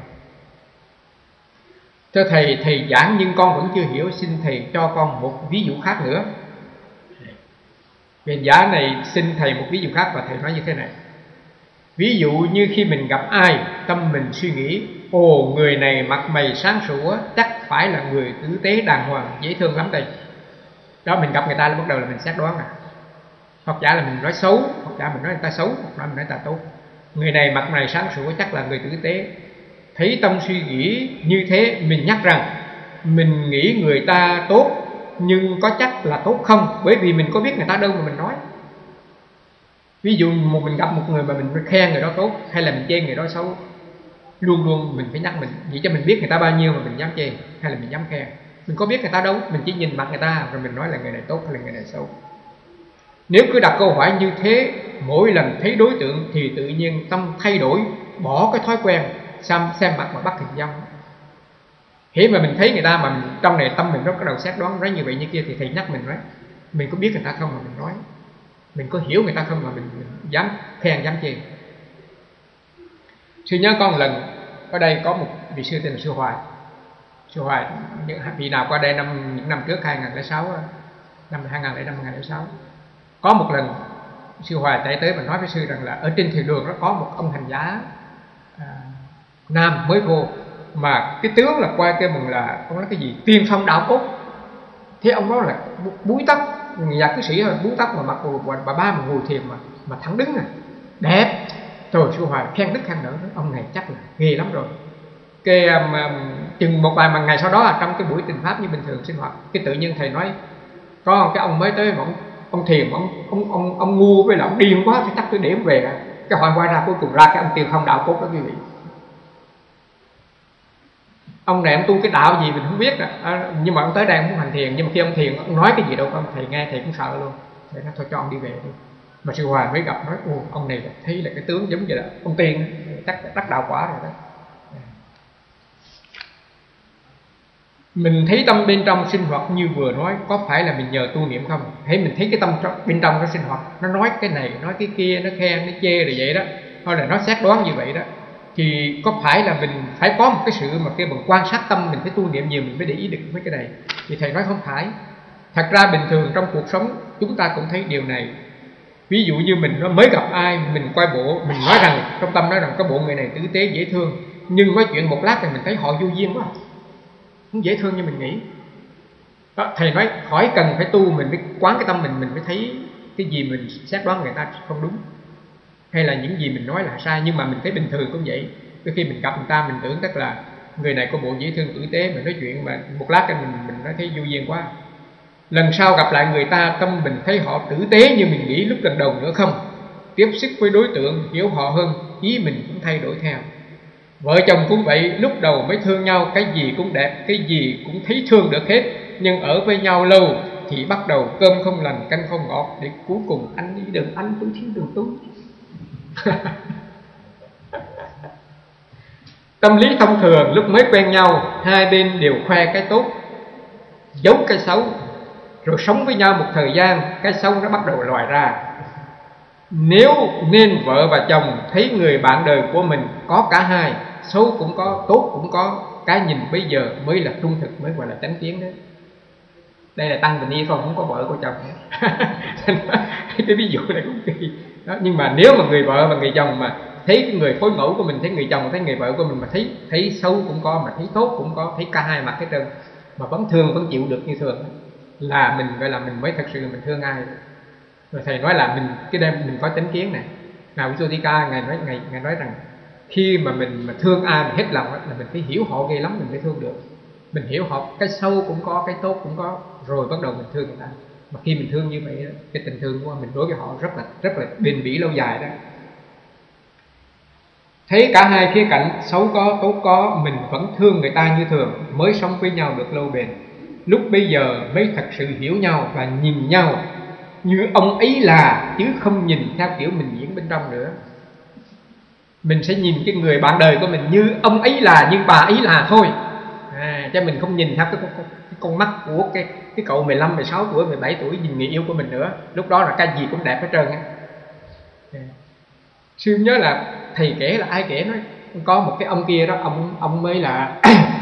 Thưa thầy, thầy giảng nhưng con vẫn chưa hiểu, xin thầy cho con một ví dụ khác nữa. Về giá này xin thầy một ví dụ khác, và thầy nói như thế này. Ví dụ như khi mình gặp ai, tâm mình suy nghĩ, ồ người này mặt mày sáng sủa, chắc phải là người tử tế đàng hoàng, dễ thương lắm đây. Đó, mình gặp người ta là bắt đầu là mình xét đoán à. Hoặc giả là mình nói xấu, hoặc giả mình nói người ta xấu, hoặc giả mình nói người ta tốt. Người này mặt mày sáng sủa chắc là người tử tế. Thấy tâm suy nghĩ như thế, mình nhắc rằng mình nghĩ người ta tốt, nhưng có chắc là tốt không? Bởi vì mình có biết người ta đâu mà mình nói. Ví dụ mình gặp một người mà mình khen người đó tốt, hay là mình chê người đó xấu, luôn luôn mình phải nhắc mình, vậy cho mình biết người ta bao nhiêu mà mình dám chê hay là mình dám khen. Mình có biết người ta đâu, mình chỉ nhìn mặt người ta rồi mình nói là người này tốt hay là người này xấu. Nếu cứ đặt câu hỏi như thế mỗi lần thấy đối tượng thì tự nhiên tâm thay đổi, bỏ cái thói quen xem mặt mà bắt hình dong. Khi mà mình thấy người ta mà trong này tâm mình nó bắt đầu xét đoán nói như vậy như kia, thì thầy nhắc mình nói, mình có biết người ta không mà mình nói, mình có hiểu người ta không mà mình dám khen dám chê. Sư nhớ có một lần ở đây có một vị sư tên là sư Hoài. Sư Hoài, những vị nào qua đây những năm trước 2006, năm 2005 2006, có một lần sư Hoài chạy tới và nói với sư rằng là ở trên thiền đường nó có một ông hành giả nam mới vô, mà cái tướng là qua kêu mình là ông nói cái gì tiên phong đạo cốt. Thế ông nói là búi tóc, nhà cư sĩ búi tóc mà mặc bà ba mà ngồi thiền mà thẳng đứng đẹp. Trời, sư Hoài khen đức khen nở, ông này chắc là ghê lắm rồi. Cái chừng một vài ngày sau đó trong cái buổi tình pháp như bình thường sinh hoạt, cái tự nhiên thầy nói có cái ông mới tới mà ông thiền mà ông ngu với là ông điên quá, thì chắc tôi để ông về. Cái hồi quay ra cuối cùng ra cái ông tiên phong đạo cốt đó quý vị. Ông này ông tu cái đạo gì mình không biết đó. Nhưng mà ông tới đây ông muốn hành thiền, nhưng mà khi ông thiền ông nói cái gì đâu không, thầy nghe thầy cũng sợ luôn. Thầy nói thôi cho ông đi về đi. Mà sư Hoài mới gặp nói ông này thấy là cái tướng giống như là ông tiên, chắc đắc đạo quả rồi đó. Mình thấy tâm bên trong sinh hoạt như vừa nói, có phải là mình nhờ tu niệm không? Hãy mình thấy cái tâm bên trong nó sinh hoạt, nó nói cái này, nói cái kia, nó khen, nó chê rồi vậy đó, hoặc là nó xét đoán như vậy đó, thì có phải là mình phải có một cái sự mà kêu bằng quan sát tâm, mình phải tu niệm nhiều mình mới để ý được mấy cái này? Thì thầy nói không phải. Thật ra bình thường trong cuộc sống chúng ta cũng thấy điều này. Ví dụ như mình nó mới gặp ai, mình quay bộ, mình nói rằng trong tâm nói rằng cái bộ người này tử tế dễ thương, nhưng nói chuyện một lát thì mình thấy họ vô duyên quá, không dễ thương như mình nghĩ đó. Thầy nói khỏi cần phải tu, mình mới quán cái tâm mình mới thấy cái gì mình xét đoán người ta không đúng, hay là những gì mình nói là sai. Nhưng mà mình thấy bình thường cũng vậy. Đôi khi mình gặp người ta mình tưởng tức là người này có bộ dễ thương tử tế, mà nói chuyện mà một lát cái mình nói thấy vô duyên quá. Lần sau gặp lại người ta, tâm mình thấy họ tử tế như mình nghĩ lúc lần đầu nữa không? Tiếp xúc với đối tượng, hiểu họ hơn, ý mình cũng thay đổi theo. Vợ chồng cũng vậy, lúc đầu mới thương nhau, cái gì cũng đẹp, cái gì cũng thấy thương được hết. Nhưng ở với nhau lâu thì bắt đầu cơm không lành, canh không ngọt, để cuối cùng anh đi đường anh, tôi thiếu đường tôi. Tâm lý thông thường lúc mới quen nhau, hai bên đều khoe cái tốt, giấu cái xấu. Rồi sống với nhau một thời gian, cái xấu nó bắt đầu lòi ra. Nếu nên vợ và chồng thấy người bạn đời của mình có cả hai, xấu cũng có, tốt cũng có, cái nhìn bây giờ mới là trung thực, mới gọi là chánh kiến đấy. Đây là tăng tình yêu không có vợ có chồng. Cái ví dụ này cũng kỳ đó. Nhưng mà nếu mà người vợ và người chồng mà thấy cái người phối ngẫu của mình, thấy người chồng, thấy người vợ của mình mà thấy xấu cũng có, mà thấy tốt cũng có, thấy cả hai mặt hết trơn, mà vẫn thương, vẫn chịu được như thường, là mình gọi là mình mới thật sự mình thương ai. Rồi thầy nói là mình cái đêm mình có chánh kiến này. Ngài Visotika ngài nói rằng khi mà mình mà thương ai mình hết lòng là mình phải hiểu họ ghê lắm mình mới thương được. Mình hiểu họ cái sâu cũng có, cái tốt cũng có, rồi bắt đầu mình thương người ta. Mà khi mình thương như vậy, cái tình thương của mình đối với họ rất là bền bỉ lâu dài đó. Thấy cả hai khía cạnh, xấu có, tốt có, mình vẫn thương người ta như thường, mới sống với nhau được lâu bền. Lúc bây giờ mới thật sự hiểu nhau và nhìn nhau như ông ấy là, chứ không nhìn theo kiểu mình diễn bên trong nữa. Mình sẽ nhìn cái người bạn đời của mình như ông ấy là, như bà ấy là thôi. Chứ mình không nhìn theo cái con mắt của cái cậu 15, 16 tuổi, 17 tuổi nhìn người yêu của mình nữa. Lúc đó là cái gì cũng đẹp hết trơn á. Sư nhớ là thầy kể, là ai kể, nói có một cái ông kia đó, ông mới là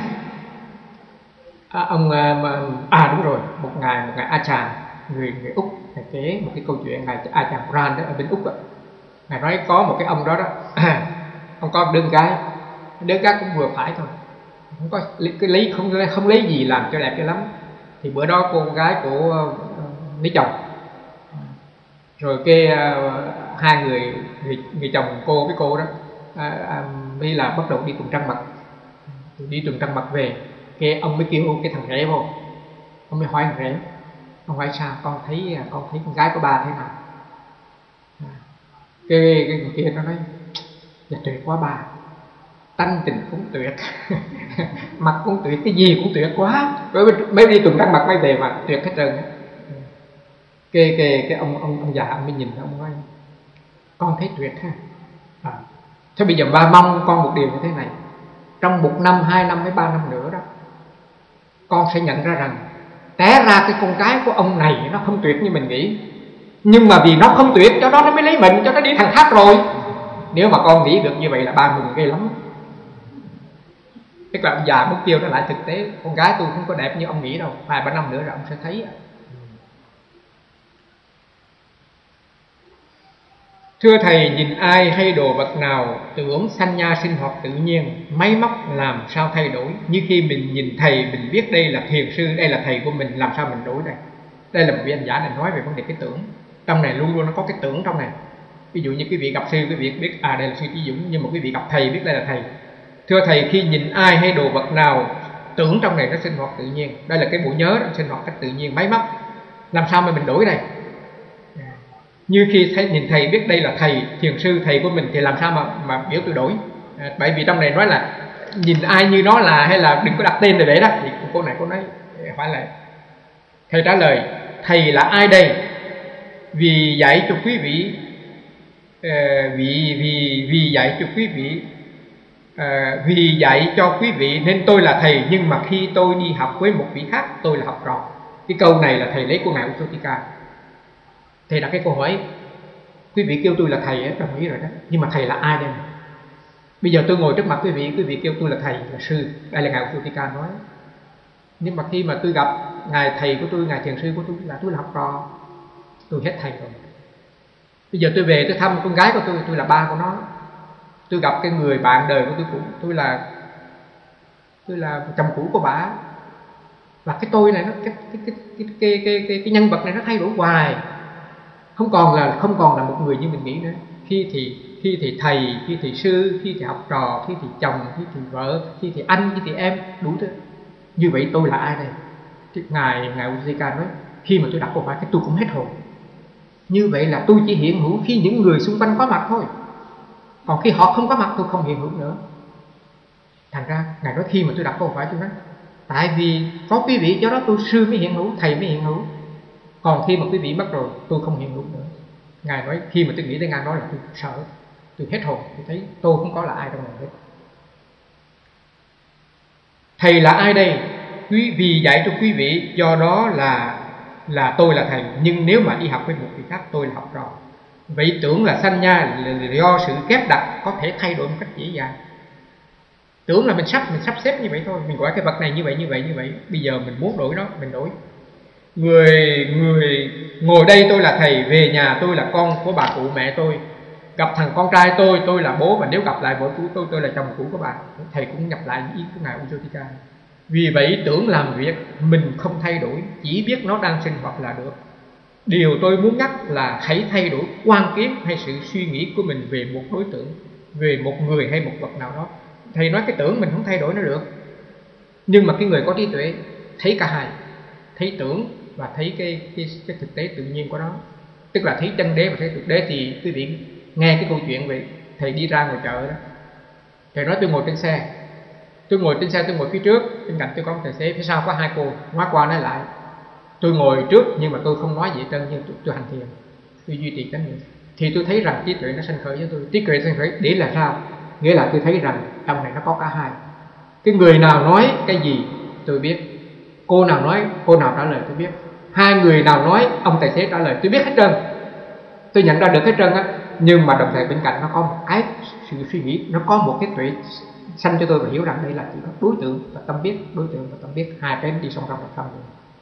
đúng rồi, một ngài A Chàng, người Úc, ngài kể một cái câu chuyện ngài A Chàng Brand đó ở bên Úc đó. Ngài nói có một cái ông đó ông có đứa gái cũng vừa phải thôi, không có cái lấy không lấy gì làm cho đẹp cho lắm. Thì bữa đó cô gái của lấy chồng, rồi cái hai người chồng cô với cô đó mới là bắt đầu đi tuần trăng mật về. Cái ông mới kêu cái thằng rể vô, ông mới hỏi thằng rể, ông hỏi sao con thấy con gái của ba thế nào? Cái người kia nó nói, dạ tuyệt quá ba, tánh tình cũng tuyệt, mặt cũng tuyệt, cái gì cũng tuyệt quá, mới đi tuần trăng mật mới về mà tuyệt hết trơn. Cái ông già ông mới nhìn, ông nói, con thấy tuyệt ha. Thế bây giờ ba mong con một điều như thế này, trong 1 năm, 2 năm hay 3 năm nữa đó, con sẽ nhận ra rằng té ra cái con gái của ông này nó không tuyệt như mình nghĩ, nhưng mà vì nó không tuyệt cho đó nó mới lấy mình, cho nó đi thằng khác rồi. Nếu mà con nghĩ được như vậy là ba mừng ghê lắm. Tức là ông già muốn kêu nó lại thực tế, con gái tôi không có đẹp như ông nghĩ đâu, 2-3 năm nữa rồi ông sẽ thấy. Thưa thầy, nhìn ai hay đồ vật nào tưởng sanh nha sinh hoạt tự nhiên, máy móc làm sao thay đổi? Như khi mình nhìn thầy, mình biết đây là thiền sư, đây là thầy của mình, làm sao mình đổi đây? Đây là một vị anh giả này nói về vấn đề cái tưởng. Trong này luôn luôn nó có cái tưởng trong này. Ví dụ như quý vị gặp sư, quý vị biết đây là sư Chí Dũng, nhưng mà quý vị gặp thầy biết đây là thầy. Thưa thầy, khi nhìn ai hay đồ vật nào tưởng trong này nó sinh hoạt tự nhiên, đây là cái bộ nhớ nó sinh hoạt cách tự nhiên, máy móc, làm sao mà mình đổi đây? Như khi nhìn thầy biết đây là thầy, thiền sư, thầy của mình, thì làm sao mà biểu tôi đổi? Bởi vì trong này nói là nhìn ai như nó là, hay là đừng có đặt tên để đó. Thì cô này cô nói phải là thầy trả lời, thầy là ai đây? Vì dạy cho quý vị vì dạy cho quý vị vì dạy cho quý vị nên tôi là thầy, nhưng mà khi tôi đi học với một vị khác tôi là học trò. Cái câu này là thầy lấy của ngài Uchotika. Thầy đặt cái câu hỏi, quý vị kêu tôi là thầy ấy, đồng ý rồi đó, nhưng mà thầy là ai đây? Bây giờ tôi ngồi trước mặt quý vị kêu tôi là thầy, là sư, đây là ngài Uchotika nói. Nhưng mà khi mà tôi gặp ngài thầy của tôi, ngài thiền sư của tôi là học trò, tôi hết thầy rồi. Bây giờ tôi về tôi thăm con gái của tôi là ba của nó. Tôi gặp cái người bạn đời của tôi là chồng cũ của bà. Và cái tôi này, nó cái nhân vật này nó thay đổi hoài, không còn là một người như mình nghĩ nữa. Khi thì thầy, khi thì sư, khi thì học trò, khi thì chồng, khi thì vợ, khi thì anh, khi thì em, đủ thứ. Như vậy tôi là ai đây? Ngài Uchotika nói, khi mà tôi đặt câu hỏi cái tôi cũng hết hồn. Như vậy là tôi chỉ hiện hữu khi những người xung quanh có mặt thôi, còn khi họ không có mặt tôi không hiện hữu nữa. Thành ra ngài nói khi mà tôi đặt câu hỏi tôi nói, tại vì có quý vị cho đó tôi sư mới hiện hữu, thầy mới hiện hữu, còn khi mà quý vị mất rồi tôi không hiện hữu nữa. Ngài nói khi mà tôi nghĩ tới ngài nói là tôi sợ, tôi hết hồn, tôi thấy tôi không có là ai trong này hết. Thầy là ai đây? Quý vị dạy cho quý vị, do đó là tôi là thầy, nhưng nếu mà đi học với một vị khác tôi là học trò. Vậy tưởng là sanh nha là do sự kép đặt có thể thay đổi một cách dễ dàng. Tưởng là mình sắp xếp như vậy thôi, mình gọi cái vật này như vậy. Bây giờ mình muốn đổi nó, mình đổi. Người ngồi đây tôi là thầy, về nhà tôi là con của bà cụ mẹ tôi, gặp thằng con trai tôi là bố, và nếu gặp lại vợ cũ tôi là chồng cũ của bà. Thầy cũng nhập lại ý của ngài Uchotika. Vì vậy tưởng làm việc mình không thay đổi, chỉ biết nó đang sinh hoạt là được. Điều tôi muốn nhắc là hãy thay đổi quan kiến hay sự suy nghĩ của mình về một đối tượng, về một người hay một vật nào đó. Thầy nói cái tưởng mình không thay đổi nó được, nhưng mà cái người có trí tuệ thấy cả hai, thấy tưởng và thấy cái thực tế tự nhiên của nó, tức là thấy chân đế và thấy thực đế. Thì quý vị nghe cái câu chuyện về thầy đi ra ngoài chợ đó, thầy nói tôi ngồi trên xe, tôi ngồi phía trước, bên cạnh tôi có một tài xế, phía sau có hai cô, nói qua nói lại. Tôi ngồi trước nhưng mà tôi không nói gì hết trơn, nhưng tôi hành thiền, tôi duy trì chánh niệm. thì tôi thấy rằng trí tuệ nó sanh khởi với tôi. Trí tuệ sanh khởi để là sao? Nghĩa là tôi thấy rằng trong này nó có cả hai. Cái người nào nói cái gì tôi biết, cô nào nói, cô nào trả lời tôi biết, hai người nào nói, ông tài xế trả lời, tôi biết hết trơn, tôi nhận ra được hết trơn á. Nhưng mà đồng thời bên cạnh nó có một cái sự suy nghĩ, nó có một cái tuệ sanh cho tôi và hiểu rằng đây là chỉ có đối tượng và tâm biết, đối tượng và tâm biết, hai cái đi song song một tâm.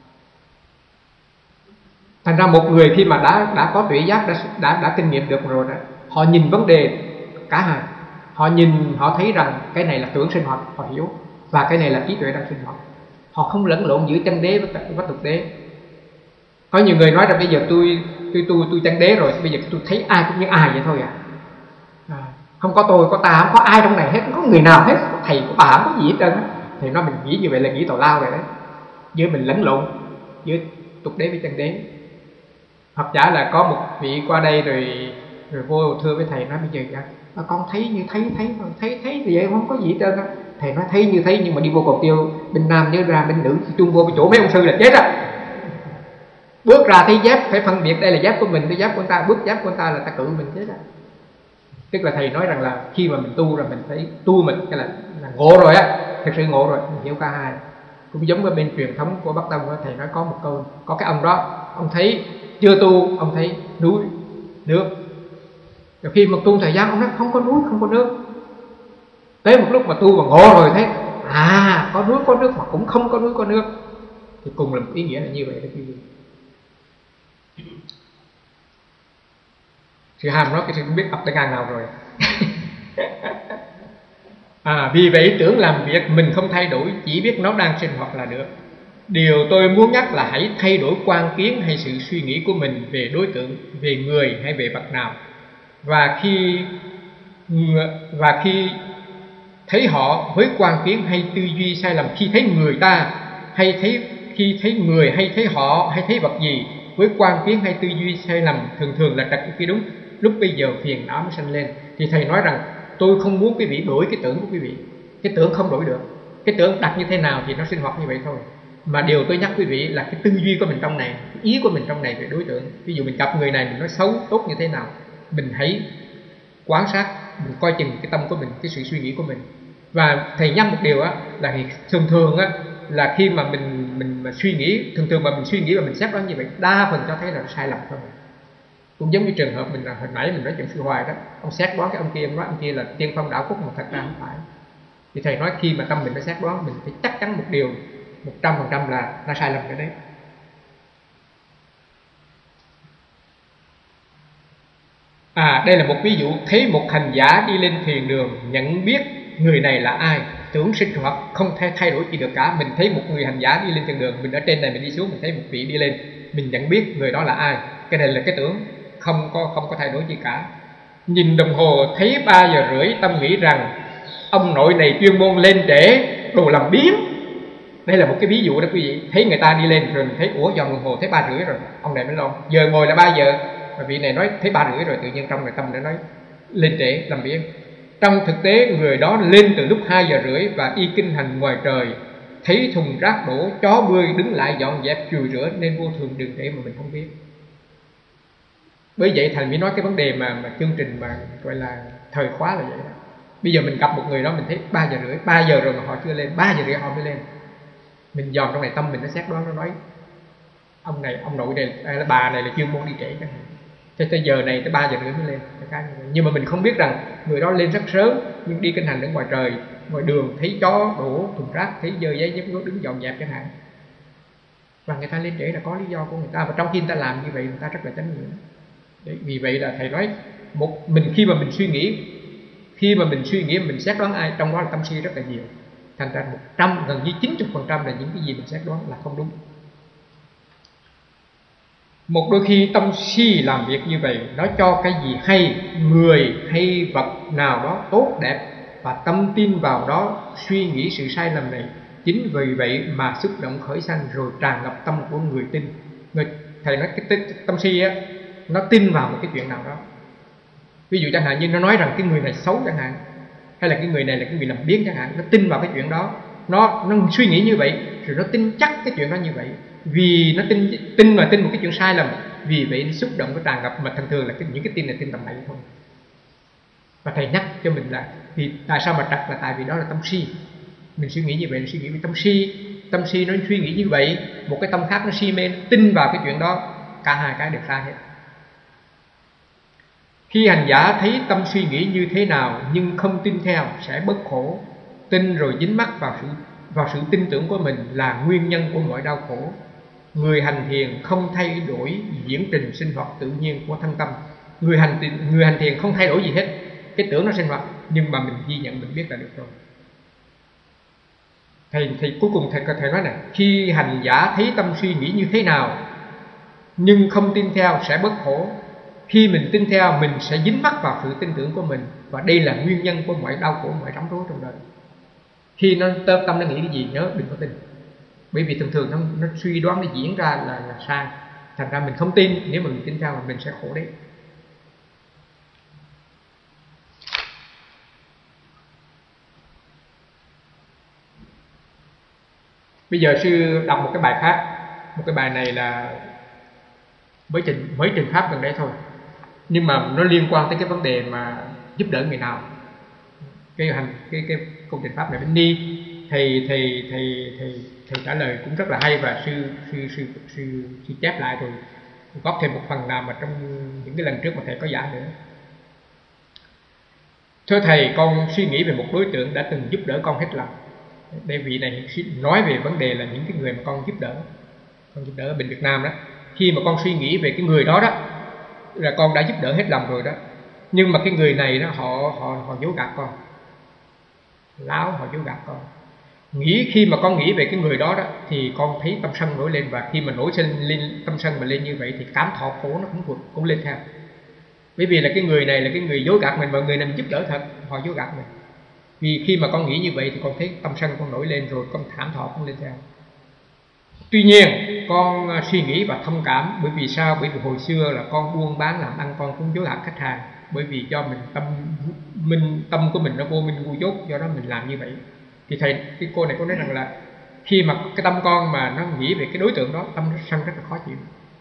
Thành ra một người khi mà đã có tuệ giác, đã kinh nghiệm được rồi đó, họ nhìn vấn đề cả hai, họ thấy rằng cái này là tưởng sinh hoạt, họ hiểu, và cái này là trí tuệ đang sinh hoạt. Họ không lẫn lộn giữa chân đế với tục đế. Có nhiều người nói rằng bây giờ tôi chân đế rồi, bây giờ tôi thấy ai cũng như ai vậy thôi không có tôi, có ta, không có ai trong này hết, không có người nào hết, có thầy, có bà, không có gì hết trơn. Thì nó mình nghĩ như vậy là nghĩ tào lao rồi đấy, giữa mình lẫn lộn giữa tục đế với chân đế. Hoặc giả là có một vị qua đây rồi vô thưa với thầy, nói bây giờ con thấy như thấy thì vậy, không có gì hết trơn á. Thầy nói thấy như thấy, nhưng mà đi vô cầu tiêu bên nam nhớ ra bên nữ, chung vô cái chỗ mấy ông sư là chết á. Bước ra thấy dép phải phân biệt đây là dép của mình, cái dép của người ta, bước dép của người ta là ta cự mình chết á. Tức là thầy nói rằng là khi mà mình tu rồi mình phải tu mình cái là ngộ rồi á, thực sự ngộ rồi, mình hiểu cả hai. Cũng giống với bên truyền thống của Bắc Tông đó, thầy nói có một câu, có cái ông đó, ông thấy chưa tu, ông thấy núi, nước. Rồi khi mà tu thời gian ông nói không có núi, không có nước. Tới một lúc mà tu mà ngộ rồi thấy có núi có nước mà cũng không có núi có nước. Thì cùng là một ý nghĩa là như vậy đó quý vị. Sự hàm nói cái sự không biết ập tới ngang nào rồi. Vì vậy tưởng làm việc mình không thay đổi, chỉ biết nó đang sinh hoạt là được. Điều tôi muốn nhắc là hãy thay đổi quan kiến hay sự suy nghĩ của mình về đối tượng, về người hay về vật nào. Và khi thấy họ với quan kiến hay tư duy sai lầm, khi thấy người ta khi thấy người hay thấy họ hay thấy vật gì với quan kiến hay tư duy sai lầm, thường là trật khi đúng, lúc bây giờ phiền não mới sanh lên. Thì thầy nói rằng tôi không muốn quý vị đổi cái tưởng của quý vị. Cái tưởng không đổi được, cái tưởng đặt như thế nào thì nó sinh hoạt như vậy thôi. Mà điều tôi nhắc quý vị là cái tư duy của mình trong này, cái ý của mình trong này về đối tượng. Ví dụ mình gặp người này mình nói xấu tốt như thế nào, mình hãy quan sát, mình coi chừng cái tâm của mình, cái sự suy nghĩ của mình. Và thầy nhắc một điều á, là thường á, là khi mà mình suy nghĩ, thường mà mình suy nghĩ và mình xét đoán như vậy, đa phần cho thấy là nó sai lầm thôi. Cũng giống như trường hợp mình là hồi nãy mình nói chuyện Sư Hoài đó, ông xét đoán cái ông kia, ông nói ông kia là tiên phong đạo phúc mà thật ra không phải. Thì thầy nói khi mà tâm mình nó xét đoán, mình phải chắc chắn một điều 100% là nó sai lầm cái đấy. Đây là một ví dụ. Thấy một hành giả đi lên thiền đường, nhận biết người này là ai, tưởng sinh hoạt không thể thay đổi gì được cả. Mình thấy một người hành giả đi lên thiền đường, mình ở trên này mình đi xuống, mình thấy một vị đi lên, mình nhận biết người đó là ai. Cái này là cái tưởng không có thay đổi gì cả. Nhìn đồng hồ thấy 3:30, tâm nghĩ rằng ông nội này chuyên môn lên trễ, đồ làm biếng. Đây là một cái ví dụ đó quý vị. Thấy người ta đi lên rồi mình thấy ủa dòng đồng hồ thấy 3:30 rồi, ông này mới lo, giờ ngồi là 3 giờ. Và vị này nói thấy 3:30 rồi, tự nhiên trong này tâm đã nói lên trễ làm biếng. Trong thực tế người đó lên từ lúc 2:30 và đi kinh hành ngoài trời, thấy thùng rác đổ, chó bươi đứng lại dọn dẹp chùi rửa, nên vô thường đường trễ mà mình không biết. Bởi vậy thầy mới nói cái vấn đề mà chương trình mà gọi là thời khóa là vậy đó. Bây giờ mình gặp một người đó mình thấy 3:30, 3 giờ rồi mà họ chưa lên, 3:30 họ mới lên. Mình dòm trong này tâm mình nó xét đoán, nó nói ông này, ông nội này, hay là bà này là chuyên môn đi trễ chẳng hạn. Thế tới giờ này tới 3:30 mới lên. Nhưng mà mình không biết rằng người đó lên rất sớm, nhưng đi kinh hành ở ngoài trời, ngoài đường thấy chó đổ thùng rác, thấy dơ giấy dép nước đứng dọn dẹp chẳng hạn. Và người ta lên trễ là có lý do của người ta. Và trong khi người ta làm như vậy, người ta rất là chánh niệm. Vì vậy là thầy nói khi mà mình suy nghĩ mình xét đoán ai, trong đó là tâm si rất là nhiều. Thành ra gần như 90% là những cái gì mình xét đoán là không đúng. Một đôi khi tâm si làm việc như vậy, nó cho cái gì hay, người hay vật nào đó tốt đẹp, và tâm tin vào đó, suy nghĩ sự sai lầm này. Chính vì vậy mà xúc động khởi sanh, rồi tràn ngập tâm của người tin. Thầy nói cái tâm si á, nó tin vào một cái chuyện nào đó. Ví dụ chẳng hạn như nó nói rằng cái người này xấu chẳng hạn, hay là cái người này là cái người làm biếng chẳng hạn, nó tin vào cái chuyện đó, nó suy nghĩ như vậy, rồi nó tin chắc cái chuyện đó như vậy. Vì nó tin một cái chuyện sai lầm, vì vậy nó xúc động cái tràn ngập, mà thường thường là những cái tin là tin tầm bậy thôi. Và thầy nhắc cho mình là thì tại sao mà trật, là tại vì đó là tâm si. Mình suy nghĩ như vậy là suy nghĩ về tâm si. Tâm si nó suy nghĩ như vậy, một cái tâm khác nó si mê, nó tin vào cái chuyện đó, cả hai cái đều sai hết. Khi hành giả thấy tâm suy nghĩ như thế nào nhưng không tin theo sẽ bất khổ. Tin rồi dính mắc vào sự tin tưởng của mình là nguyên nhân của mọi đau khổ. Người hành thiền không thay đổi diễn trình sinh hoạt tự nhiên của thân tâm. Người hành thiền không thay đổi gì hết, cái tưởng nó sinh hoạt, nhưng mà mình ghi nhận, mình biết là được rồi. Thầy cuối cùng thầy nói này, khi hành giả thấy tâm suy nghĩ như thế nào nhưng không tin theo sẽ bất khổ. Khi mình tin theo, mình sẽ dính mắc vào sự tin tưởng của mình, và đây là nguyên nhân của mọi đau khổ, mọi rắm rối trong đời. Khi tâm nó nghĩ cái gì, nhớ đừng có tin, bởi vì thường thường nó suy đoán, nó diễn ra là sai. Thành ra mình không tin, nếu mà mình tin theo là mình sẽ khổ đấy. Bây giờ sư đọc một cái bài khác. Một cái bài này là mới trình pháp gần đây thôi, nhưng mà nó liên quan tới cái vấn đề mà giúp đỡ người nào. Cái công trình pháp này bên Ni, thầy trả lời cũng rất là hay, và sư chép lại rồi góp thêm một phần nào mà trong những cái lần trước mà thầy có giảng nữa. Thưa thầy, con suy nghĩ về một đối tượng đã từng giúp đỡ con hết lòng. Đây vị này nói về vấn đề là những cái người mà con giúp đỡ ở bên Việt Nam đó. Khi mà con suy nghĩ về cái người đó đó, là con đã giúp đỡ hết lòng rồi đó, nhưng mà cái người này đó họ dối gạt con, láo, họ dối gạt con. Khi mà con nghĩ về cái người đó đó thì con thấy tâm sân nổi lên, và khi mà nổi lên tâm sân mà lên như vậy thì cảm thọ khổ nó cũng lên theo. Bởi vì là cái người này là cái người dối gạt mình, và người này mình giúp đỡ thật, họ dối gạt mình. Vì khi mà con nghĩ như vậy thì con thấy tâm sân con nổi lên, rồi con thảm thọ cũng lên theo. Tuy nhiên con suy nghĩ và thông cảm. Bởi vì sao? Bởi vì hồi xưa là con buôn bán làm ăn, con cũng dối gạt khách hàng. Bởi vì do tâm của mình nó vô minh ngu dốt, do đó mình làm như vậy. Thì cái cô này có nói rằng là khi mà cái tâm con mà nó nghĩ về cái đối tượng đó, tâm sân rất là khó chịu.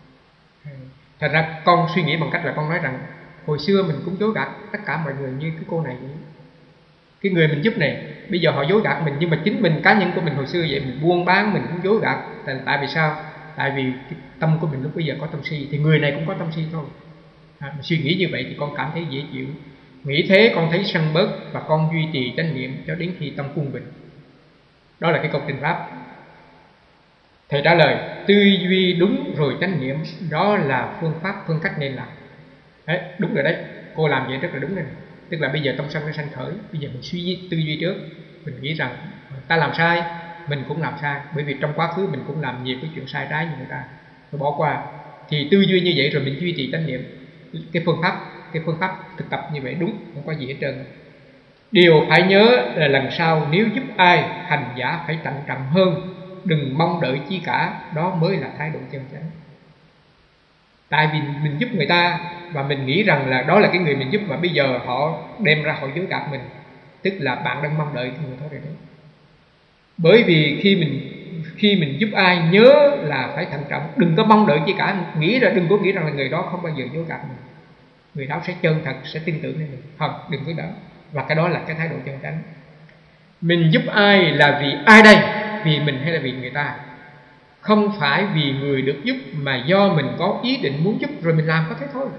Thành ra con suy nghĩ bằng cách là con nói rằng hồi xưa mình cũng dối gạt tất cả mọi người như cái cô này vậy. Cái người mình giúp này bây giờ họ dối gạt mình, nhưng mà chính mình, cá nhân của mình hồi xưa vậy, mình buôn bán mình cũng dối gạt. Tại vì sao? Tại vì cái tâm của mình lúc bây giờ có tâm si, thì người này cũng có tâm si thôi. Mình suy nghĩ như vậy thì con cảm thấy dễ chịu. Nghĩ thế con thấy sân bớt, và con duy trì chánh niệm cho đến khi tâm quân bình. Đó là cái câu trình pháp. Thầy trả lời, tư duy đúng rồi chánh niệm, đó là phương cách nên làm. Đấy, đúng rồi đấy, cô làm vậy rất là đúng rồi. Tức là bây giờ tâm sân nó sanh khởi, bây giờ mình tư duy trước. Mình nghĩ rằng ta làm sai, mình cũng làm sai, bởi vì trong quá khứ mình cũng làm nhiều cái chuyện sai trái như người ta, rồi bỏ qua. Thì tư duy như vậy rồi mình duy trì chánh niệm. Cái phương pháp thực tập như vậy đúng, không có gì hết trơn. Điều phải nhớ là lần sau nếu giúp ai, hành giả phải trân trọng hơn, đừng mong đợi chi cả. Đó mới là thái độ chân chánh. Tại vì mình giúp người ta và mình nghĩ rằng là đó là cái người mình giúp, mà bây giờ họ đem ra họ dối gạt mình, tức là bạn đang mong đợi cái người đó rồi đấy. Bởi vì khi mình giúp ai, nhớ là phải thận trọng, đừng có mong đợi chi cả. Đừng có nghĩ rằng là người đó không bao giờ dối gạt mình, người đó sẽ chân thật, sẽ tin tưởng lên mình. Không, đừng có đó. Và cái đó là cái thái độ chân chánh. Mình giúp ai là vì ai đây? Vì mình hay là vì người ta? Không phải vì người được giúp, mà do mình có ý định muốn giúp rồi mình làm, có thế thôi.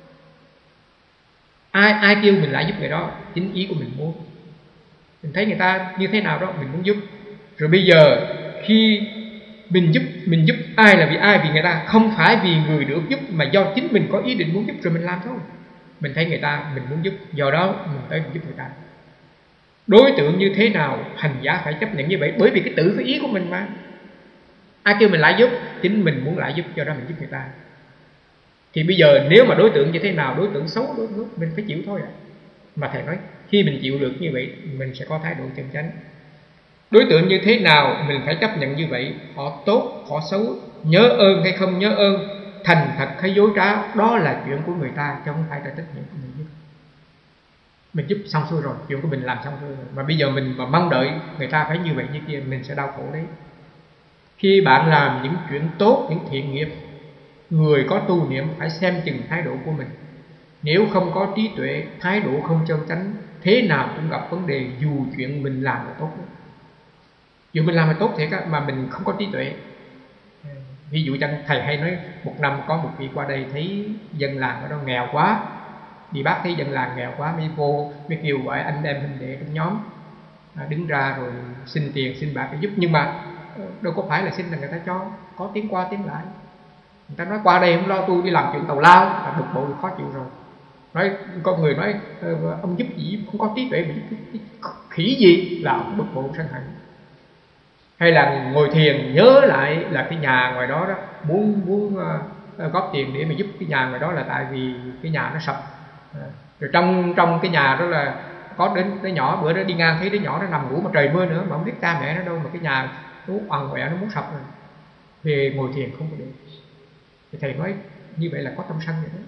Ai kêu mình lại giúp người đó? Chính ý của mình muốn. Mình thấy người ta như thế nào đó mình muốn giúp. Rồi bây giờ khi mình giúp ai là vì ai? Vì người ta. Không phải vì người được giúp, mà do chính mình có ý định muốn giúp rồi mình làm thôi. Mình thấy người ta mình muốn giúp, do đó mình tới mình giúp người ta. Đối tượng như thế nào hành giả phải chấp nhận như vậy, bởi vì cái tự cái ý của mình mà. Ai kêu mình lại giúp? Chính mình muốn lại giúp, do đó mình giúp người ta. Thì bây giờ nếu mà đối tượng như thế nào, đối tượng xấu, mình phải chịu thôi. Mà thầy nói khi mình chịu được như vậy, mình sẽ có thái độ chân chánh. Đối tượng như thế nào mình phải chấp nhận như vậy. Họ tốt, họ xấu, nhớ ơn hay không nhớ ơn, thành thật hay dối trá, đó là chuyện của người ta, chứ không phải là trách nhiệm của mình giúp. Mình giúp xong xuôi rồi, chuyện của mình làm xong xuôi rồi, mà bây giờ mình mà mong đợi người ta phải như vậy như kia, mình sẽ đau khổ đấy. Khi bạn làm những chuyện tốt, những thiện nghiệp, Người có tu niệm phải xem chừng thái độ của mình. Nếu không có trí tuệ, thái độ không chân chánh, thế nào cũng gặp vấn đề, dù chuyện mình làm là tốt. Dù mình làm là tốt thiệt mà mình không có trí tuệ. Ví dụ chẳng thầy hay nói, một năm có một vị qua đây thấy dân làng ở đó nghèo quá, đi bác thấy dân làng nghèo quá, mới kêu gọi anh em huynh đệ trong nhóm đứng ra rồi xin tiền xin bạc để giúp. Nhưng mà đâu có phải là xin là người ta cho, có tiếng qua tiếng lại. Người ta nói qua đây không lo tôi đi làm chuyện tào lao, là bực bội khó chịu rồi. Nói con người nói ông giúp gì không có trí tuệ, mình khỉ gì là ông bực bội sân hận. Hay là ngồi thiền nhớ lại là cái nhà ngoài đó đó muốn góp tiền để mà giúp cái nhà ngoài đó là tại vì cái nhà nó sập. Rồi trong cái nhà đó là có đến đứa nhỏ, bữa đó đi ngang thấy đứa nhỏ nó nằm ngủ mà trời mưa nữa, mà không biết cha mẹ nó đâu, mà cái nhà nó oằn quẹo, nó muốn sập rồi. Về ngồi thiền không có được. Thì thầy nói như vậy là có tâm sân vậy đó.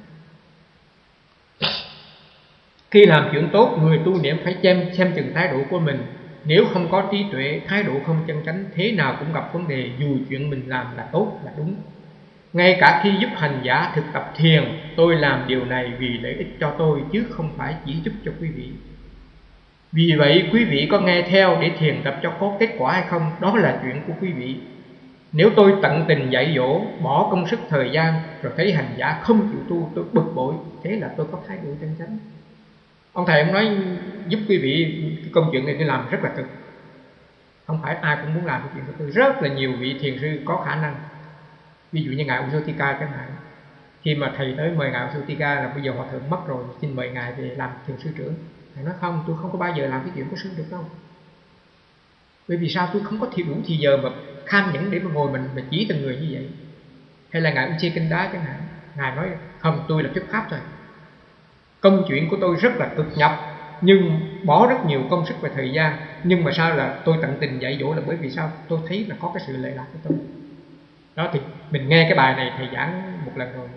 Khi làm chuyện tốt, người tu niệm phải xem chừng thái độ của mình. Nếu không có trí tuệ, thái độ không chân chánh, thế nào cũng gặp vấn đề, dù chuyện mình làm là tốt, là đúng. Ngay cả khi giúp hành giả thực tập thiền, tôi làm điều này vì lợi ích cho tôi, chứ không phải chỉ giúp cho quý vị. Vì vậy quý vị có nghe theo để thiền tập cho có kết quả hay không, đó là chuyện của quý vị. Nếu tôi tận tình dạy dỗ, bỏ công sức thời gian, rồi thấy hành giả không chịu tu, tôi bực bội, thế là tôi có thái độ chân chánh. Ông thầy ông nói giúp quý vị cái công chuyện này tôi làm rất là cực. Không phải ai cũng muốn làm cái chuyện của tôi. Rất là nhiều vị thiền sư có khả năng. Ví dụ như ngài Usotika chẳng hạn, khi mà thầy tới mời ngài Usotika là bây giờ hòa thượng mất rồi, xin mời ngài về làm thiền sư trưởng. Ngài nói không, tôi không có bao giờ làm cái chuyện của sư được đâu. Bởi vì sao? Tôi không có đủ thì giờ mà kham nhẫn để mà ngồi mình mà chỉ từng người như vậy. Hay là ngài Uche Kinh Đá chẳng hạn, ngài nói không, tôi là thuyết pháp thôi. Công chuyện của tôi rất là cực nhọc, nhưng bỏ rất nhiều công sức và thời gian. Nhưng mà sao là tôi tận tình dạy dỗ là bởi vì sao? Tôi thấy là có cái sự lệ lạc của tôi. Đó thì mình nghe cái bài này thầy giảng một lần rồi.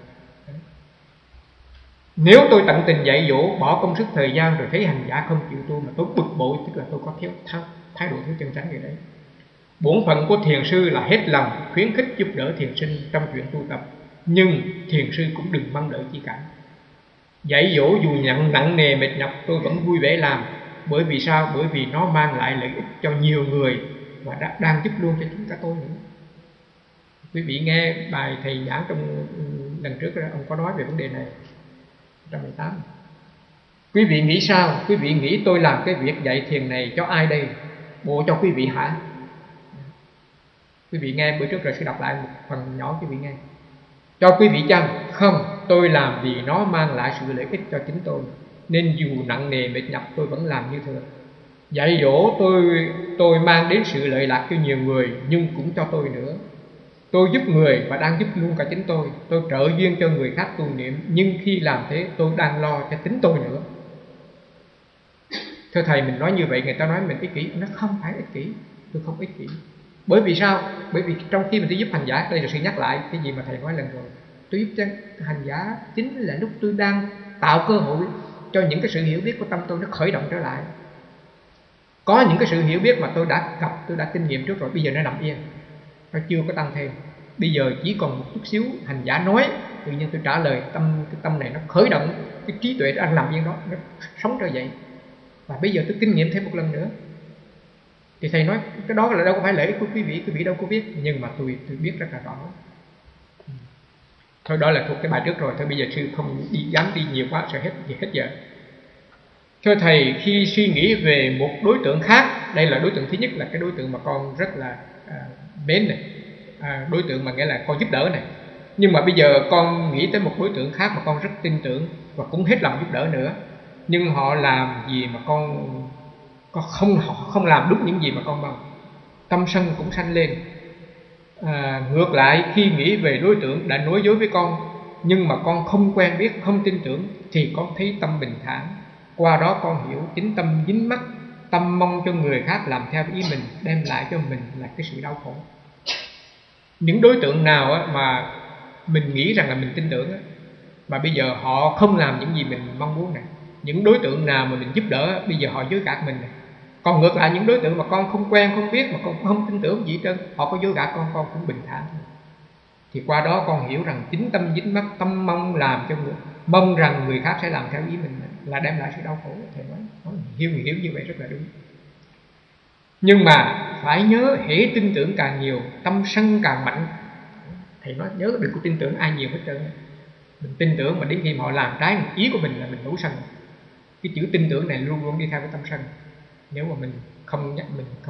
Nếu tôi tận tình dạy dỗ, bỏ công sức thời gian rồi thấy hành giả không chịu tu mà tôi bực bội, tức là tôi có thái độ thiếu chân chánh rồi đấy. Bổn phận của thiền sư là hết lòng khuyến khích giúp đỡ thiền sinh trong chuyện tu tập, nhưng thiền sư cũng đừng mong đợi chi cả. Dạy dỗ dù nặng nề mệt nhọc tôi vẫn vui vẻ làm. Bởi vì sao? Bởi vì nó mang lại lợi ích cho nhiều người và đang giúp luôn cho chúng ta tôi nữa. Quý vị nghe bài thầy giảng trong lần trước đó, ông có nói về vấn đề này 118. Quý vị nghĩ sao? Quý vị nghĩ tôi làm cái việc dạy thiền này cho ai đây? Bộ cho quý vị hả? Quý vị nghe bữa trước rồi sẽ đọc lại một phần nhỏ quý vị nghe. Cho quý vị chăng? Không, tôi làm vì nó mang lại sự lợi ích cho chính tôi, nên dù nặng nề mệt nhọc tôi vẫn làm như thường. Dạy dỗ tôi mang đến sự lợi lạc cho nhiều người, nhưng cũng cho tôi nữa. Tôi giúp người và đang giúp luôn cả chính tôi. Tôi trợ duyên cho người khác tu niệm, nhưng khi làm thế tôi đang lo cho chính tôi nữa. Thưa thầy, mình nói như vậy người ta nói mình ích kỷ. Nó không phải ích kỷ, tôi không ích kỷ. Bởi vì sao? Bởi vì trong khi mình tôi giúp hành giả, đây là sự nhắc lại cái gì mà thầy nói lần rồi. Tôi giúp cho hành giả chính là lúc tôi đang tạo cơ hội cho những cái sự hiểu biết của tâm tôi nó khởi động trở lại. Có những cái sự hiểu biết mà tôi đã gặp, tôi đã kinh nghiệm trước rồi, bây giờ nó nằm yên, nó chưa có tăng thêm. Bây giờ chỉ còn một chút xíu hành giả nói, tự nhiên tôi trả lời, cái tâm này nó khởi động, cái trí tuệ đang nằm yên đó, nó sống trở dậy. Và bây giờ tôi kinh nghiệm thêm một lần nữa. Thì thầy nói cái đó là đâu có phải lợi ích của quý vị đâu có biết, nhưng mà tôi biết rất là rõ. Thôi đó là thuộc cái bài trước rồi, thôi bây giờ sư không dám đi nhiều quá, sợ hết giờ. Thưa thầy, khi suy nghĩ về một đối tượng khác, đây là đối tượng thứ nhất là cái đối tượng mà con rất là mến này, đối tượng mà nghĩa là con giúp đỡ này. Nhưng mà bây giờ con nghĩ tới một đối tượng khác mà con rất tin tưởng và cũng hết lòng giúp đỡ nữa, nhưng họ làm gì mà con không làm đúng những gì mà con mong, tâm sân cũng sanh lên. Ngược lại, khi nghĩ về đối tượng đã nói dối với con, nhưng mà con không quen biết, không tin tưởng, thì con thấy tâm bình thản. Qua đó con hiểu chính tâm dính mắc, tâm mong cho người khác làm theo ý mình, đem lại cho mình là cái sự đau khổ. Những đối tượng nào mà mình nghĩ rằng là mình tin tưởng, mà bây giờ họ không làm những gì mình mong muốn này. Những đối tượng nào mà mình giúp đỡ, bây giờ họ dối gạt mình này. Còn ngược lại những đối tượng mà con không quen, không biết, mà con không tin tưởng gì hết trơn, họ có dối gạt con cũng bình thản. thì qua đó con hiểu rằng chính tâm dính mắc, tâm mong làm cho người, mong rằng người khác sẽ làm theo ý mình là đem lại sự đau khổ. Thầy nói hiểu như vậy rất là đúng. Nhưng mà phải nhớ, hễ tin tưởng càng nhiều, tâm sân càng mạnh. Thầy nói nhớ đừng có tin tưởng ai nhiều hết trơn. Mình tin tưởng mà đến khi họ làm trái ý của mình là mình nổi sân. Cái chữ tin tưởng này luôn luôn đi theo cái tâm sân. Nếu mà mình không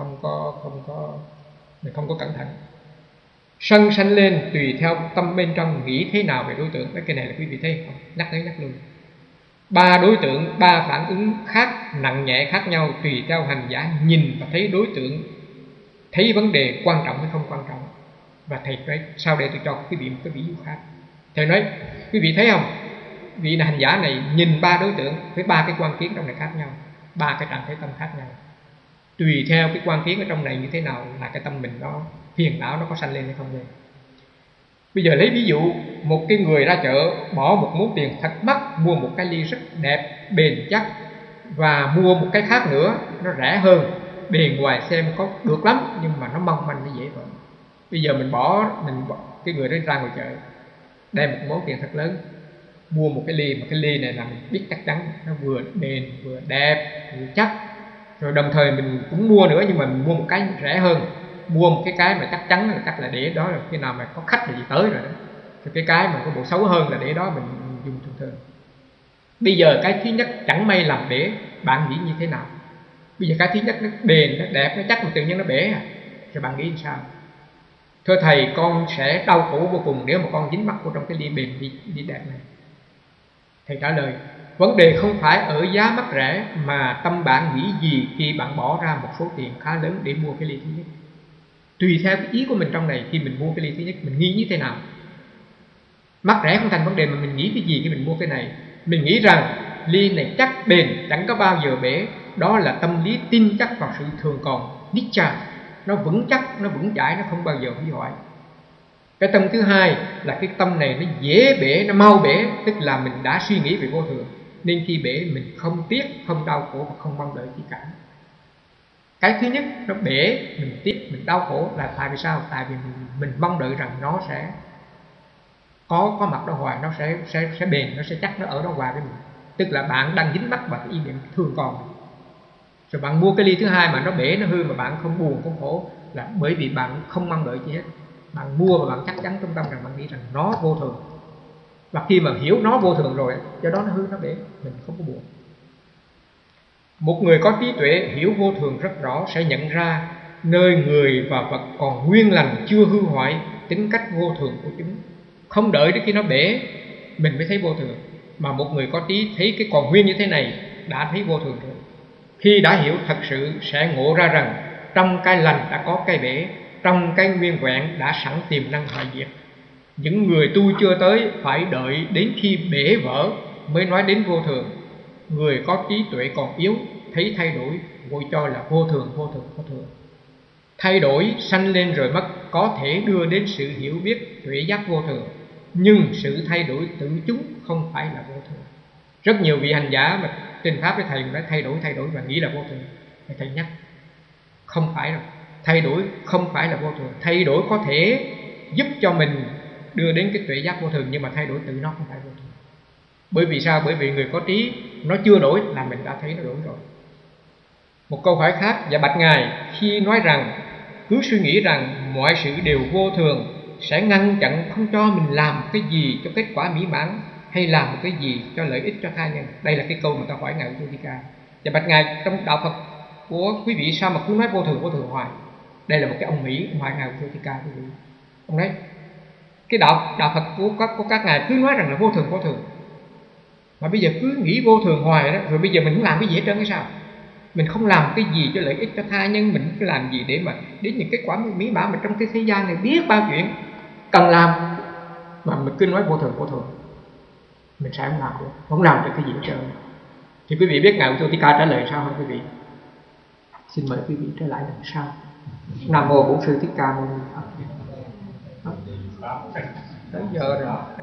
có cẩn thận. Sân sanh lên tùy theo tâm bên trong nghĩ thế nào về đối tượng. Cái này là quý vị thấy không? Nhắc luôn. 3 đối tượng, 3 phản ứng khác, nặng nhẹ khác nhau tùy theo hành giả nhìn và thấy đối tượng, thấy vấn đề quan trọng hay không quan trọng. Và thầy nói sau đây tôi cho quý vị một cái ví dụ khác. Thầy nói quý vị thấy không, vị hành giả này nhìn 3 đối tượng với 3 cái quan kiến trong này khác nhau, 3 cái trạng thái tâm khác nhau. Tùy theo cái quan kiến ở trong này như thế nào là cái tâm mình nó phiền não, nó có sanh lên hay không lên. Bây giờ lấy ví dụ, một cái người ra chợ bỏ một món tiền thật mắc mua một cái ly rất đẹp, bền chắc, và mua một cái khác nữa nó rẻ hơn, bề ngoài xem có được lắm nhưng mà nó mong manh, nó dễ vỡ. Bây giờ mình bỏ cái người đó ra ngoài chợ đem một món tiền thật lớn mua một cái ly, mà cái ly này là mình biết chắc chắn nó vừa bền, vừa đẹp, vừa chắc, rồi đồng thời mình cũng mua nữa nhưng mà mình mua một cái rẻ hơn, mua một cái mà chắc chắn là chắc là để đó rồi khi nào mà có khách là gì tới rồi đó. Rồi cái mà có bộ xấu hơn là để đó mình dùng thường thường. Bây giờ cái thứ nhất chẳng may làm bể, bạn nghĩ như thế nào? Bây giờ cái thứ nhất nó bền, nó đẹp, nó chắc mà tự nhiên nó bể à, rồi bạn nghĩ sao? Thưa thầy, con sẽ đau khổ vô cùng nếu mà con dính mắc vào trong cái ly bền ly đẹp này. Thầy trả lời, vấn đề không phải ở giá mắc rẻ mà tâm bạn nghĩ gì khi bạn bỏ ra một số tiền khá lớn để mua cái ly thứ nhất. Tùy theo cái ý của mình trong này, khi mình mua cái ly thứ nhất mình nghĩ như thế nào. Mắc rẻ không thành vấn đề mà mình nghĩ cái gì khi mình mua cái này. Mình nghĩ rằng ly này chắc bền, chẳng có bao giờ bể. Đó là tâm lý tin chắc vào sự thường còn, Nicha. Nó vững chắc, nó vững chãi, nó không bao giờ hủy hoại. Cái tâm thứ hai là cái tâm này nó dễ bể, nó mau bể, tức là mình đã suy nghĩ về vô thường, nên khi bể mình không tiếc, không đau khổ và không mong đợi gì cả. Cái thứ nhất nó bể, mình tiếc, mình đau khổ là tại vì sao? Tại vì mình mong đợi rằng nó sẽ có mặt đó hoài, nó sẽ bền, nó sẽ chắc, nó ở đó hoài với mình. Tức là bạn đang dính mắc vào cái ý niệm thường còn. Rồi bạn mua cái ly thứ hai mà nó bể, nó hư mà bạn không buồn, không khổ, là bởi vì bạn không mong đợi gì hết. Bạn mua và bạn chắc chắn trong tâm rằng bạn nghĩ rằng nó vô thường. Và khi mà hiểu nó vô thường rồi, do đó nó hư, nó bể, mình không có buồn. Một người có trí tuệ hiểu vô thường rất rõ sẽ nhận ra nơi người và vật còn nguyên lành chưa hư hoại tính cách vô thường của chúng. Không đợi đến khi nó bể mình mới thấy vô thường, mà một người có trí thấy cái còn nguyên như thế này đã thấy vô thường rồi. Khi đã hiểu thật sự sẽ ngộ ra rằng trong cái lành đã có cái bể, trong cái nguyên vẹn đã sẵn tiềm năng hoại diệt. Những người tu chưa tới phải đợi đến khi bể vỡ mới nói đến vô thường. Người có trí tuệ còn yếu thấy thay đổi vội cho là vô thường. Thay đổi sanh lên rồi mất có thể đưa đến sự hiểu biết tuệ giác vô thường, nhưng sự thay đổi tự chúng không phải là vô thường. Rất nhiều vị hành giả mà trên pháp với thầy đã thay đổi và nghĩ là vô thường. Thầy nhắc không phải đâu, thay đổi không phải là vô thường. Thay đổi có thể giúp cho mình đưa đến cái tuệ giác vô thường, nhưng mà thay đổi tự nó không phải vô thường. Bởi vì sao? Bởi vì người có trí nó chưa đổi là mình đã thấy nó đổi rồi. Một câu hỏi khác: dạ bạch Ngài, khi nói rằng cứ suy nghĩ rằng mọi sự đều vô thường sẽ ngăn chặn không cho mình làm cái gì cho kết quả mỹ mãn hay làm một cái gì cho lợi ích cho tha nhân. Đây là cái câu mà ta hỏi Ngài Uttotika. Dạ bạch Ngài, trong đạo Phật của quý vị sao mà cứ nói vô thường hoài? Đây là một cái ông Mỹ, ông hỏi Ngài Uttotika quý vị. Ông nói cái đạo Phật của các ngài cứ nói rằng là vô thường, mà bây giờ cứ nghĩ vô thường hoài đó, rồi bây giờ mình không làm cái gì hết trơn hay sao? Mình không làm cái gì cho lợi ích cho tha nhân, mình cứ làm gì để mà đến những kết quả mỹ mãn mà trong cái thế gian này biết bao chuyện cần làm, mà mình cứ nói vô thường, mình sẽ không làm được, không làm được cái gì hết trơn. Thì quý vị biết Ngài Uttotika trả lời sao không quý vị? Xin mời quý vị trở lại lần sau. Nam mô Bổn Sư Thích Ca Mâu Ni Phật. Tới giờ rồi.